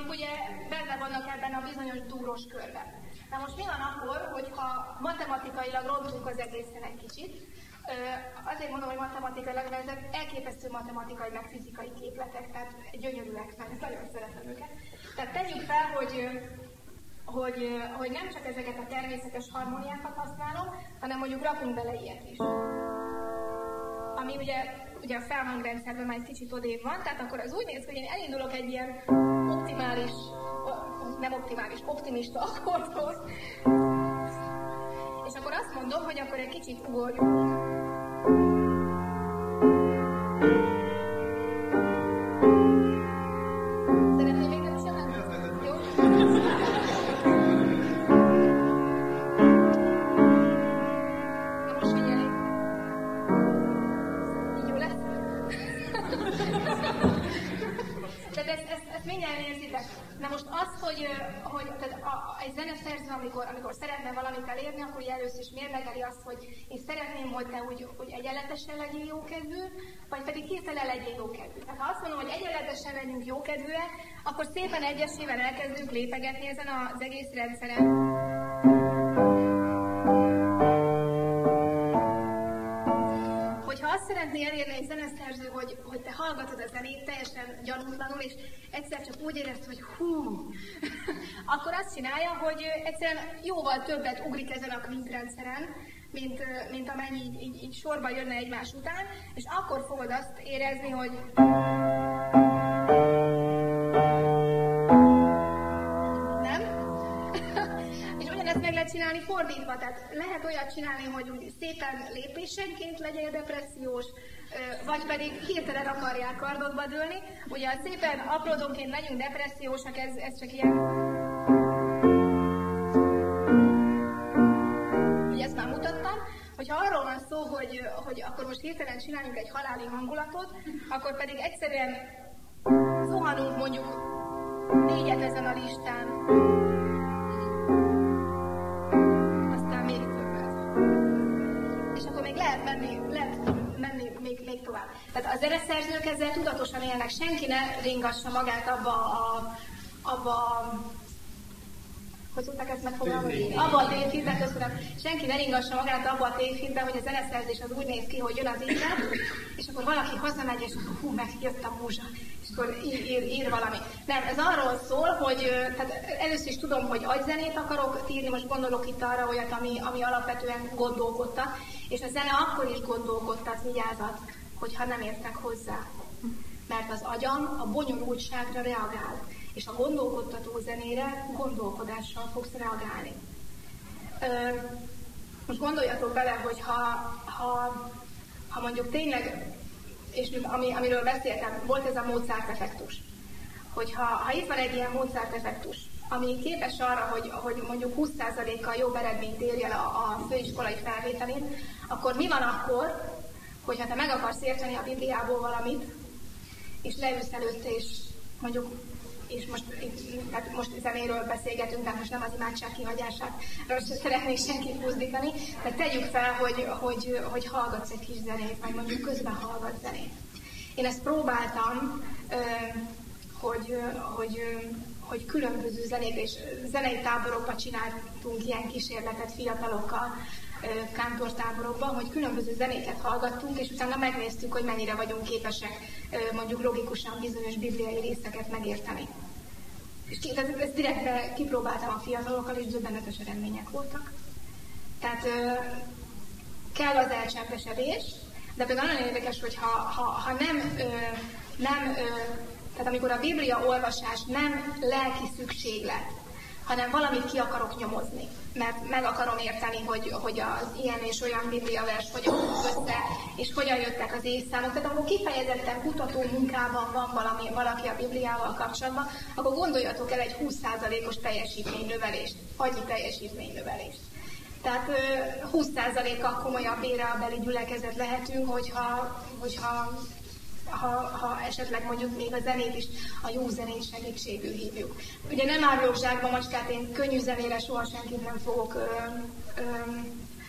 S3: amik ugye benne vannak ebben a bizonyos dúros körben. Na most mi van akkor, hogyha matematikailag rontunk az egészen egy kicsit? Azért mondom, hogy matematikailag, mert ezek elképesztő matematikai, meg fizikai képletek, tehát gyönyörűek, mert nagyon szeretem őket. Tehát tegyük fel, hogy, hogy, hogy nem csak ezeket a természetes harmóniákat használom, hanem mondjuk rakunk bele ilyet is. Ami ugye, ugye a felhangrendszerben már egy kicsit odébb van, tehát akkor az úgy néz ki, hogy én elindulok egy ilyen optimális, nem optimális, optimista akkordhoz, és akkor azt mondom, hogy akkor egy kicsit ugorjunk. Szeretném még nem csinálni? Jó? Na most figyelj. Így jó lesz? Tehát ezt, ezt, ezt mindjárt érzitek. Na most az, hogy, hogy tehát a, a, egy zeneszerző, amikor, amikor szeretne valamit elérni, akkor ugye először is mérlegeli azt, hogy én szeretném, hogy te úgy, hogy egyenletesen legyél jókedvű, vagy pedig hirtelen legyél jókedvű. Tehát ha azt mondom, hogy egyenletesen legyünk jókedvűek, akkor szépen egyesével elkezdünk lépegetni ezen az egész rendszeren. Hogyha azt szeretné elérni egy zeneszerző, hogy, hogy te hallgatod a zenét teljesen gyanútlanul, és egyszer csak úgy érezd, hogy hú, akkor azt csinálja, hogy egyszerűen jóval többet ugrik ezen a kvízrendszeren, mint, mint amennyi így, így, így sorba jönne egymás után, és akkor fogod azt érezni, hogy nem? És ugyanezt meg lehet csinálni fordítva, tehát lehet olyat csinálni, hogy úgy szépen lépésenként legyél depressziós, vagy pedig hirtelen akarják kardodba dőlni. Ugye szépen apródonként legyünk depressziósak, ez, ez csak ilyen... Ugye ezt már mutattam, hogyha arról van szó, hogy, hogy akkor most hirtelen csináljunk egy haláli hangulatot, akkor pedig egyszerűen zuhanunk mondjuk négyet ezen a listán. Aztán még többet. És akkor még lehet menni, lehet menni még, még tovább. Tehát a zeneszerzők ezzel tudatosan élnek, senki ne ringassa magát abba a, abba a hogy szokták ezt megfogalmazni? Abba a tévhitbe, köszönöm. Senki ne ringassa magát abba a tévhitbe, hogy a zeneszerzés az úgy néz ki, hogy jön az élet, és akkor valaki hazamegy, és akkor hú, megjött a múzsa, és akkor ír, ír, ír valami. Nem, ez arról szól, hogy tehát először is tudom, hogy agyzenét akarok írni, most gondolok itt arra olyat, ami, ami alapvetően gondolkodtat, és a zene akkor is gondolkodtat, vigyázat, hogyha nem értek hozzá. Mert az agyam a bonyolultságra reagál, és a gondolkodtató zenére gondolkodással fogsz reagálni. Ö, most gondoljatok bele, hogy ha, ha, ha mondjuk tényleg, és ami, amiről beszéltem, volt ez a Mozart effektus, hogyha ha itt van egy ilyen Mozart effektus, ami képes arra, hogy, hogy mondjuk húsz százalékkal jobb eredményt érjen a, a főiskolai felvételén, akkor mi van akkor, hogyha te meg akarsz érteni a Bibliából valamit, és leülsz előtte, és mondjuk, és most, hát most zenéről beszélgetünk, de most nem az imádság kihagyásáról sem szeretnék senkit buzdítani, de tegyük fel, hogy, hogy, hogy hallgatsz egy kis zenét, vagy mondjuk közben hallgatsz zenét. Én ezt próbáltam, hogy, hogy, hogy különböző zenét és zenei táborokban csináltunk ilyen kísérletet fiatalokkal, kántortáborokban, hogy különböző zenéket hallgattunk, és utána megnéztük, hogy mennyire vagyunk képesek mondjuk logikusan bizonyos bibliai részeket megérteni. És ezt, ezt direktre kipróbáltam a fiatalokkal, és döbbenetes eredmények voltak. Tehát kell az elcsendesedés, de például nagyon érdekes, hogy ha, ha, ha nem, nem tehát amikor a Biblia olvasás nem lelki szükséglet, hanem valamit ki akarok nyomozni, mert meg akarom érteni, hogy, hogy az ilyen és olyan bibliavers hogyan össze, és hogyan jöttek az évszámok. Tehát akkor kifejezetten kutató munkában van valami, valaki a Bibliával kapcsolatban, akkor gondoljatok el egy húsz százalékos teljesítménynövelést, agyi teljesítménynövelést. Tehát húsz százalékkal komolyabb érelbeli gyülekezet lehetünk, hogyha, hogyha Ha, ha esetleg mondjuk még a zenét is, a jó zenét segítségül hívjuk. Ugye nem árulok zsákba macskát, én könnyű zenére soha senkit nem fogok ö, ö,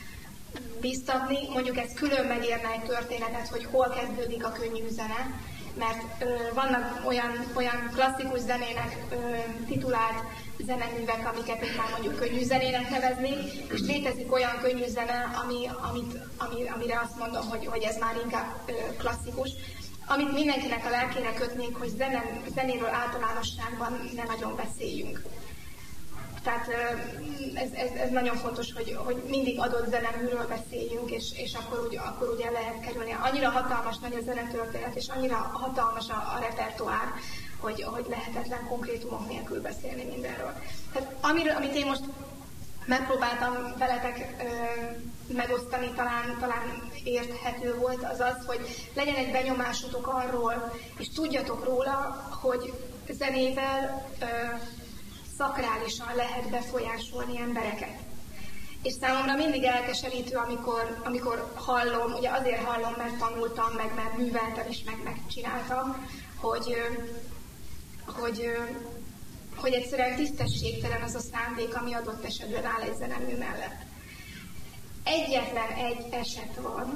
S3: bíztatni. Mondjuk ez külön megérne egy történetet, hogy hol kezdődik a könnyű zene, mert ö, vannak olyan, olyan klasszikus zenének ö, titulált zeneművek, amiket én már mondjuk könnyű zenének neveznék, és létezik olyan könnyű zene, ami, amit, ami, amire azt mondom, hogy, hogy ez már inkább ö, klasszikus, amit mindenkinek a lelkére kötnék, hogy zene, zenéről általánosságban ne nagyon beszéljünk. Tehát ez, ez, ez nagyon fontos, hogy, hogy mindig adott zeneműről beszéljünk, és, és akkor, úgy, akkor ugye lehet kerülni. Annyira hatalmas nagy a zenetörténet, és annyira hatalmas a, a repertoár, hogy, hogy lehetetlen konkrétumok nélkül beszélni mindenről. Tehát amiről, amit én most megpróbáltam veletek ö, megosztani, talán, talán érthető volt, az az, hogy legyen egy benyomásotok arról, és tudjatok róla, hogy zenével ö, szakrálisan lehet befolyásolni embereket. És számomra mindig elkeserítő, amikor, amikor hallom, ugye azért hallom, mert tanultam, meg mert műveltem és meg megcsináltam, hogy, hogy, hogy egyszerűen tisztességtelen az a szándék, ami adott esetben áll egy zenemű mellett. Egyetlen egy eset van,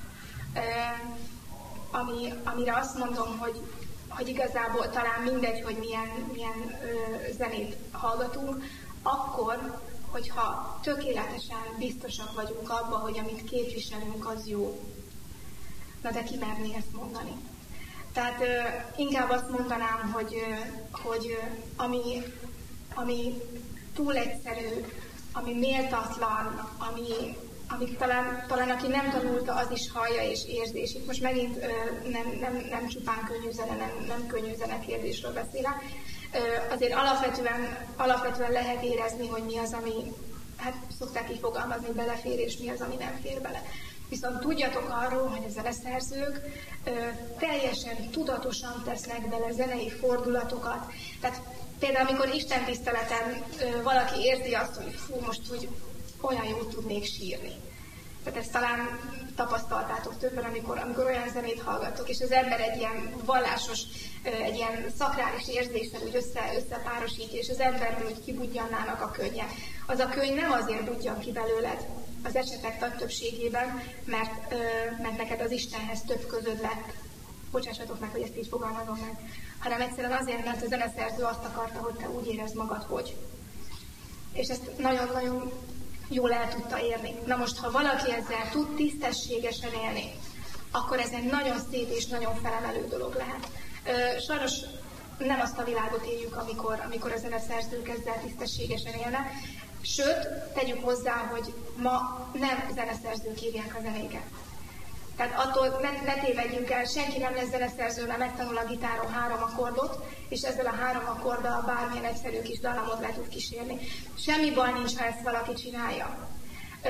S3: ami, amire azt mondom, hogy hogy igazából talán mindegy, hogy milyen, milyen ö, zenét hallgatunk, akkor, hogyha tökéletesen biztosak vagyunk abban, hogy amit képviselünk, az jó. Na de ki merné ezt mondani? Tehát ö, inkább azt mondanám, hogy, ö, hogy ö, ami, ami túl egyszerű, ami méltatlan, ami, amit talán, talán aki nem tanulta, az is hallja és érzi. És itt most megint ö, nem, nem, nem csupán könnyű zene, nem, nem könnyű zene kérdésről beszélek. Ö, azért alapvetően, alapvetően lehet érezni, hogy mi az, ami, hát szokták így fogalmazni, belefér, és mi az, ami nem fér bele. Viszont tudjatok arról, hogy a zeneszerzők ö, teljesen tudatosan tesznek bele zenei fordulatokat. Tehát például, amikor istentiszteleten ö, valaki érzi azt, hogy fú, most úgy olyan jól tudnék sírni. Tehát ezt talán tapasztaltátok többen, amikor, amikor olyan zenét hallgatok, és az ember egy ilyen vallásos, egy ilyen szakrális érzéssel úgy össze, összepárosítja, és az emberből úgy kibudjannának a könnye. Az a könny nem azért budjan ki belőled az esetek nagy többségében, mert, mert neked az Istenhez több közöd lett. Bocsássatok meg, hogy ezt így fogalmazom meg. Hanem egyszerűen azért, mert a zeneszerző azt akarta, hogy te úgy érezd magad, hogy. És ezt nagyon-nagyon jól el tudta érni. Na most, ha valaki ezzel tud tisztességesen élni, akkor ez egy nagyon szép és nagyon felemelő dolog lehet. Sajnos nem azt a világot éljük, amikor, amikor a zeneszerzők ezzel tisztességesen élnek. Sőt, tegyük hozzá, hogy ma nem zeneszerzők írják a zenéket. Tehát attól ne, ne tévedjünk el, senki nem lesz zeneszerző, mert megtanul a gitáron három akkordot, és ezzel a három akkorddal bármilyen egyszerű kis dallamot le tud kísérni. Semmi baj nincs, ha ezt valaki csinálja. Ö,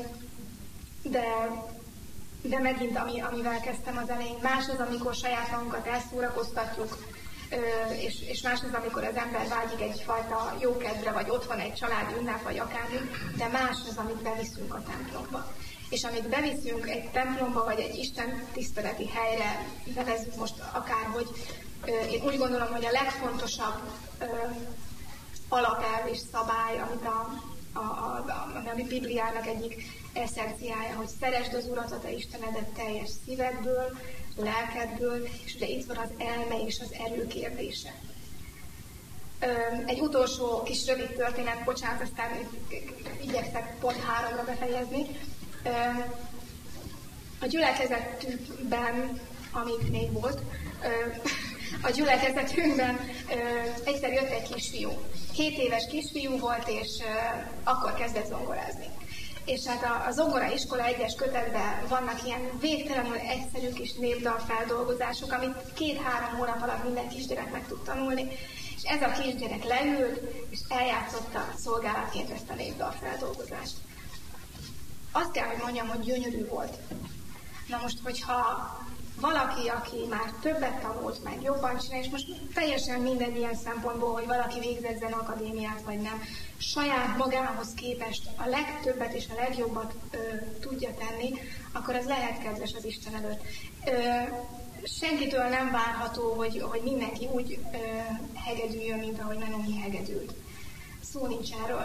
S3: de, de megint, ami, amivel kezdtem az elején, más az, amikor saját magunkat elszórakoztatjuk, ö, és, és más az, amikor az ember vágyik egyfajta jókedvre, vagy ott van egy családi ünnep, vagy akármi, de más az, amit beviszünk a templomba. És amit beviszünk egy templomba, vagy egy Isten tiszteleti helyre, nevezzük most akárhogy, én úgy gondolom, hogy a legfontosabb alapelv és szabály, amit a, a, a, a, a Bibliának egyik eszenciája, hogy szeresd az Urat, a te Istenedet teljes szívedből, lelkedből, és ugye itt van az elme és az erő kérdése. Egy utolsó kis rövid történet, bocsánat, aztán igyekszek pont háromra befejezni. A gyülekezetünkben, amíg még volt, a gyülekezetünkben egyszer jött egy kisfiú. Hét éves kisfiú volt, és akkor kezdett zongorázni. És hát a, a zongoraiskola egyes kötetben vannak ilyen végtelenül egyszerű kis népdalfeldolgozások, amit két-három hónap alatt minden kisgyerek meg tud tanulni. És ez a kisgyerek leült, és eljátszotta szolgálatként ezt a népdalfeldolgozást. Azt kell, hogy mondjam, hogy gyönyörű volt. Na most, hogyha valaki, aki már többet tanult, meg jobban csinál, és most teljesen mindegy ilyen szempontból, hogy valaki végzett zeneakadémiát, vagy nem, saját magához képest a legtöbbet és a legjobbat ö, tudja tenni, akkor az lehet kedves az Isten előtt. Ö, senkitől nem várható, hogy, hogy mindenki úgy ö, hegedüljön, mint ahogy Menohi hegedült. Szó nincs erről.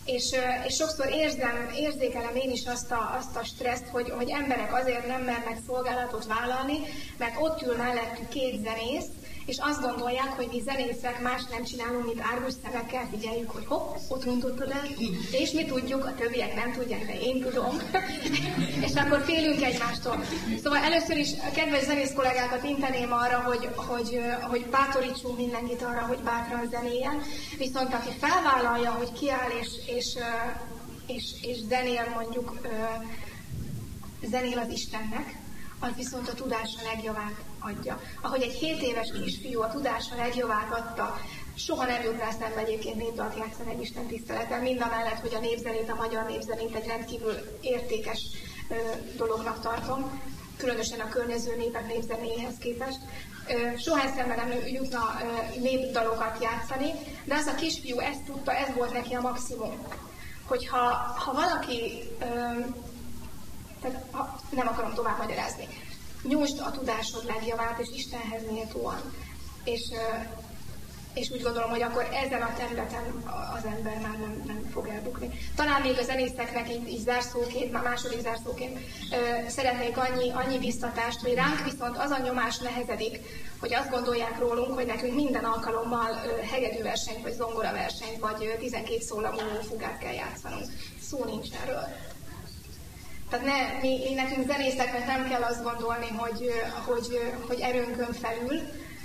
S3: És, és sokszor érzem, érzékelem én is azt a, azt a stresszt, hogy, hogy emberek azért nem mernek szolgálatot vállalni, mert ott ül mellettük két zenész, és azt gondolják, hogy mi zenészek más nem csinálunk, mint árgus szemekkel figyeljük, hogy hopp, ott rontottad el, és mi tudjuk, a többiek nem tudják, de én tudom. És akkor félünk egymástól. Szóval először is a kedves zenész kollégákat inteném arra, hogy, hogy, hogy bátorítsunk mindenkit arra, hogy bátran zenéjen. Viszont aki felvállalja, hogy kiáll és, és, és, és zenél mondjuk, zenél az Istennek, az viszont a tudása legjavát adja. Ahogy egy hét éves kisfiú a tudása legjavát adta, soha nem jut rá szembe egyébként népdalt játszani egy Isten tiszteleten, mindamellett, hogy a népzenét, a magyar népzenét egy rendkívül értékes ö, dolognak tartom, különösen a környező népek népzenéhez képest. Ö, soha eszembe nem jutna ö, népdalokat játszani, de az a kisfiú ezt tudta, ez volt neki a maximum. Hogyha ha valaki... Ö, Tehát, ha, nem akarom tovább magyarázni. Nyújtsd a tudásod legjavát, és Istenhez méltóan. És, és úgy gondolom, hogy akkor ezen a területen az ember már nem, nem fog elbukni. Talán még a zenészeknek így, így zárszóként, már második zárszóként ö, szeretnék annyi, annyi biztatást, hogy ránk viszont az a nyomás nehezedik, hogy azt gondolják rólunk, hogy nekünk minden alkalommal ö, hegedűversenyt, vagy zongoraversenyt, vagy ö, tizenkét szólamú fugát kell játszanunk. Szó nincs erről. Tehát ne, mi, mi nekünk zenészeknek nem kell azt gondolni, hogy, hogy, hogy erőnkön felül,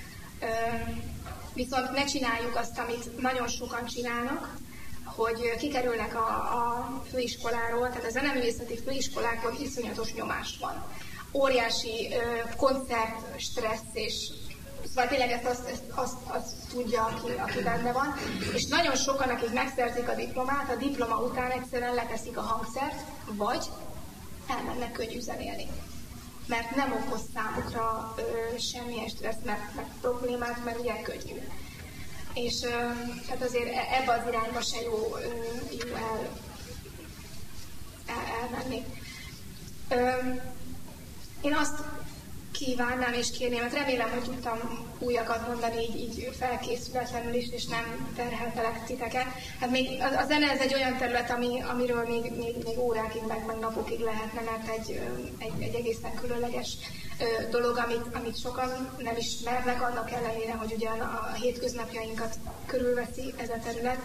S3: viszont ne csináljuk azt, amit nagyon sokan csinálnak, hogy kikerülnek a, a főiskoláról, tehát a zeneművészeti főiskolákon iszonyatos nyomás van. Óriási koncert, stressz és szóval tényleg ezt azt, ezt, azt, azt tudja, aki, aki benne van. És nagyon sokan, akik megszerzik a diplomát, a diploma után egyszerűen leteszik a hangszert, vagy elmennek könnyű zenélni. Mert nem okoz számukra ö, semmilyen stressz, mert, mert problémát, mert ugye könnyű. És ö, tehát azért ebbe az irányba se jó, ö, jó el, el, elmenni. Ö, én azt kívánnám és kérném, mert remélem, hogy tudtam újakat mondani így, így felkészületlenül is, és nem terheltelek titeket. Hát még a, a zene ez egy olyan terület, ami, amiről még, még, még órákig, meg, meg napokig lehetne, mert egy, egy, egy egészen különleges dolog, amit, amit sokan nem ismernek, annak ellenére, hogy ugyan a hétköznapjainkat körülveszi ez a terület.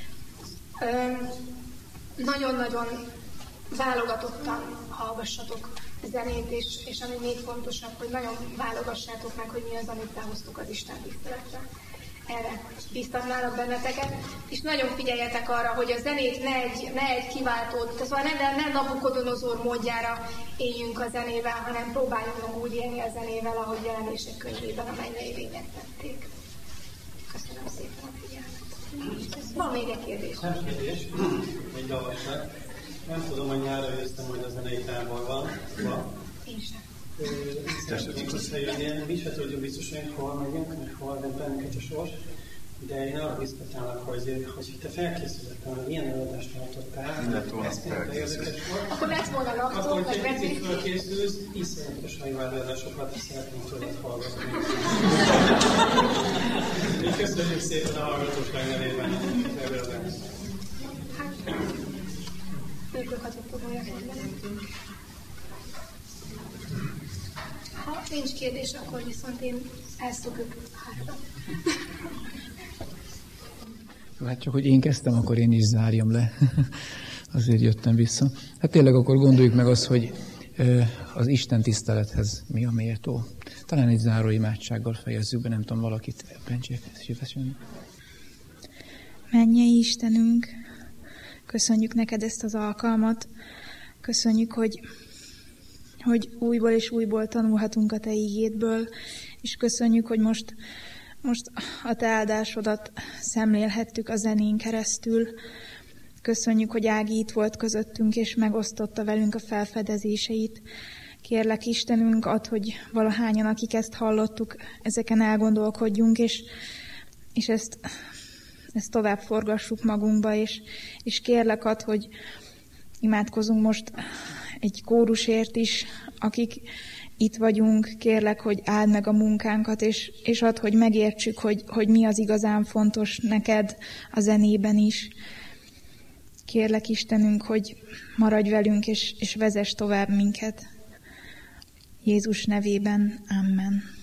S3: Nagyon-nagyon válogatottan hallgassatok zenét, és, és ami még fontosabb, hogy nagyon válogassátok meg, hogy mi az, amit behoztuk az Isten tiszteletre. Erre biztatnálok benneteket, és nagyon figyeljetek arra, hogy a zenét ne egy, ne egy kiváltót, szóval nem, nem Nabukodonozor módjára éljünk a zenével, hanem próbáljunk úgy élni a zenével, ahogy Jelenések könyvében a mennyei lények tették. Köszönöm szépen a figyelmet. Van még egy kérdés?
S4: Nem kérdés, egy javaslat. Nem tudom, hogy nyára jöttem, hogy a zenei táborban.
S3: Én sem.
S4: Szeretnénk összejönni, mi se tudjuk biztosan, hogy hol megyünk, meg hol vett bennünket a sors, de én arra biztatálok, hogy, hogy te felkészültem, hogy milyen előadást tartottál, ez tényleg érdekes volt.
S3: Akkor lesz volna laptop,
S4: akkor, hogy egy picit felkészülsz, iszonyatosan jó előadásokat is szeretnénk tőled hallgatni. Így köszönjük szépen a hallgatóság nevében az előadást.
S3: Ha nincs kérdés, akkor viszont én elszokjuk hátra.
S5: Hát csak, hogy én kezdtem, akkor én is zárjam le. Azért jöttem vissza. Hát tényleg akkor gondoljuk meg azt, hogy az Isten tisztelethez mi a méltó. Talán egy záró imádsággal fejezzük be, nem tudom, valakit bentsék szívesen.
S6: Mennyei Istenünk, köszönjük neked ezt az alkalmat, köszönjük, hogy, hogy újból és újból tanulhatunk a te ígédből, és köszönjük, hogy most, most a te áldásodat szemlélhettük a zenén keresztül. Köszönjük, hogy Ági itt volt közöttünk, és megosztotta velünk a felfedezéseit. Kérlek Istenünk, add, hogy valahányan, akik ezt hallottuk, ezeken elgondolkodjunk, és, és ezt... ezt tovább forgassuk magunkba, és, és kérlek add, hogy imádkozunk most egy kórusért is, akik itt vagyunk, kérlek, hogy áld meg a munkánkat, és, és add, hogy megértsük, hogy, hogy mi az igazán fontos neked a zenében is. Kérlek Istenünk, hogy maradj velünk, és, és vezess tovább minket. Jézus nevében, amen.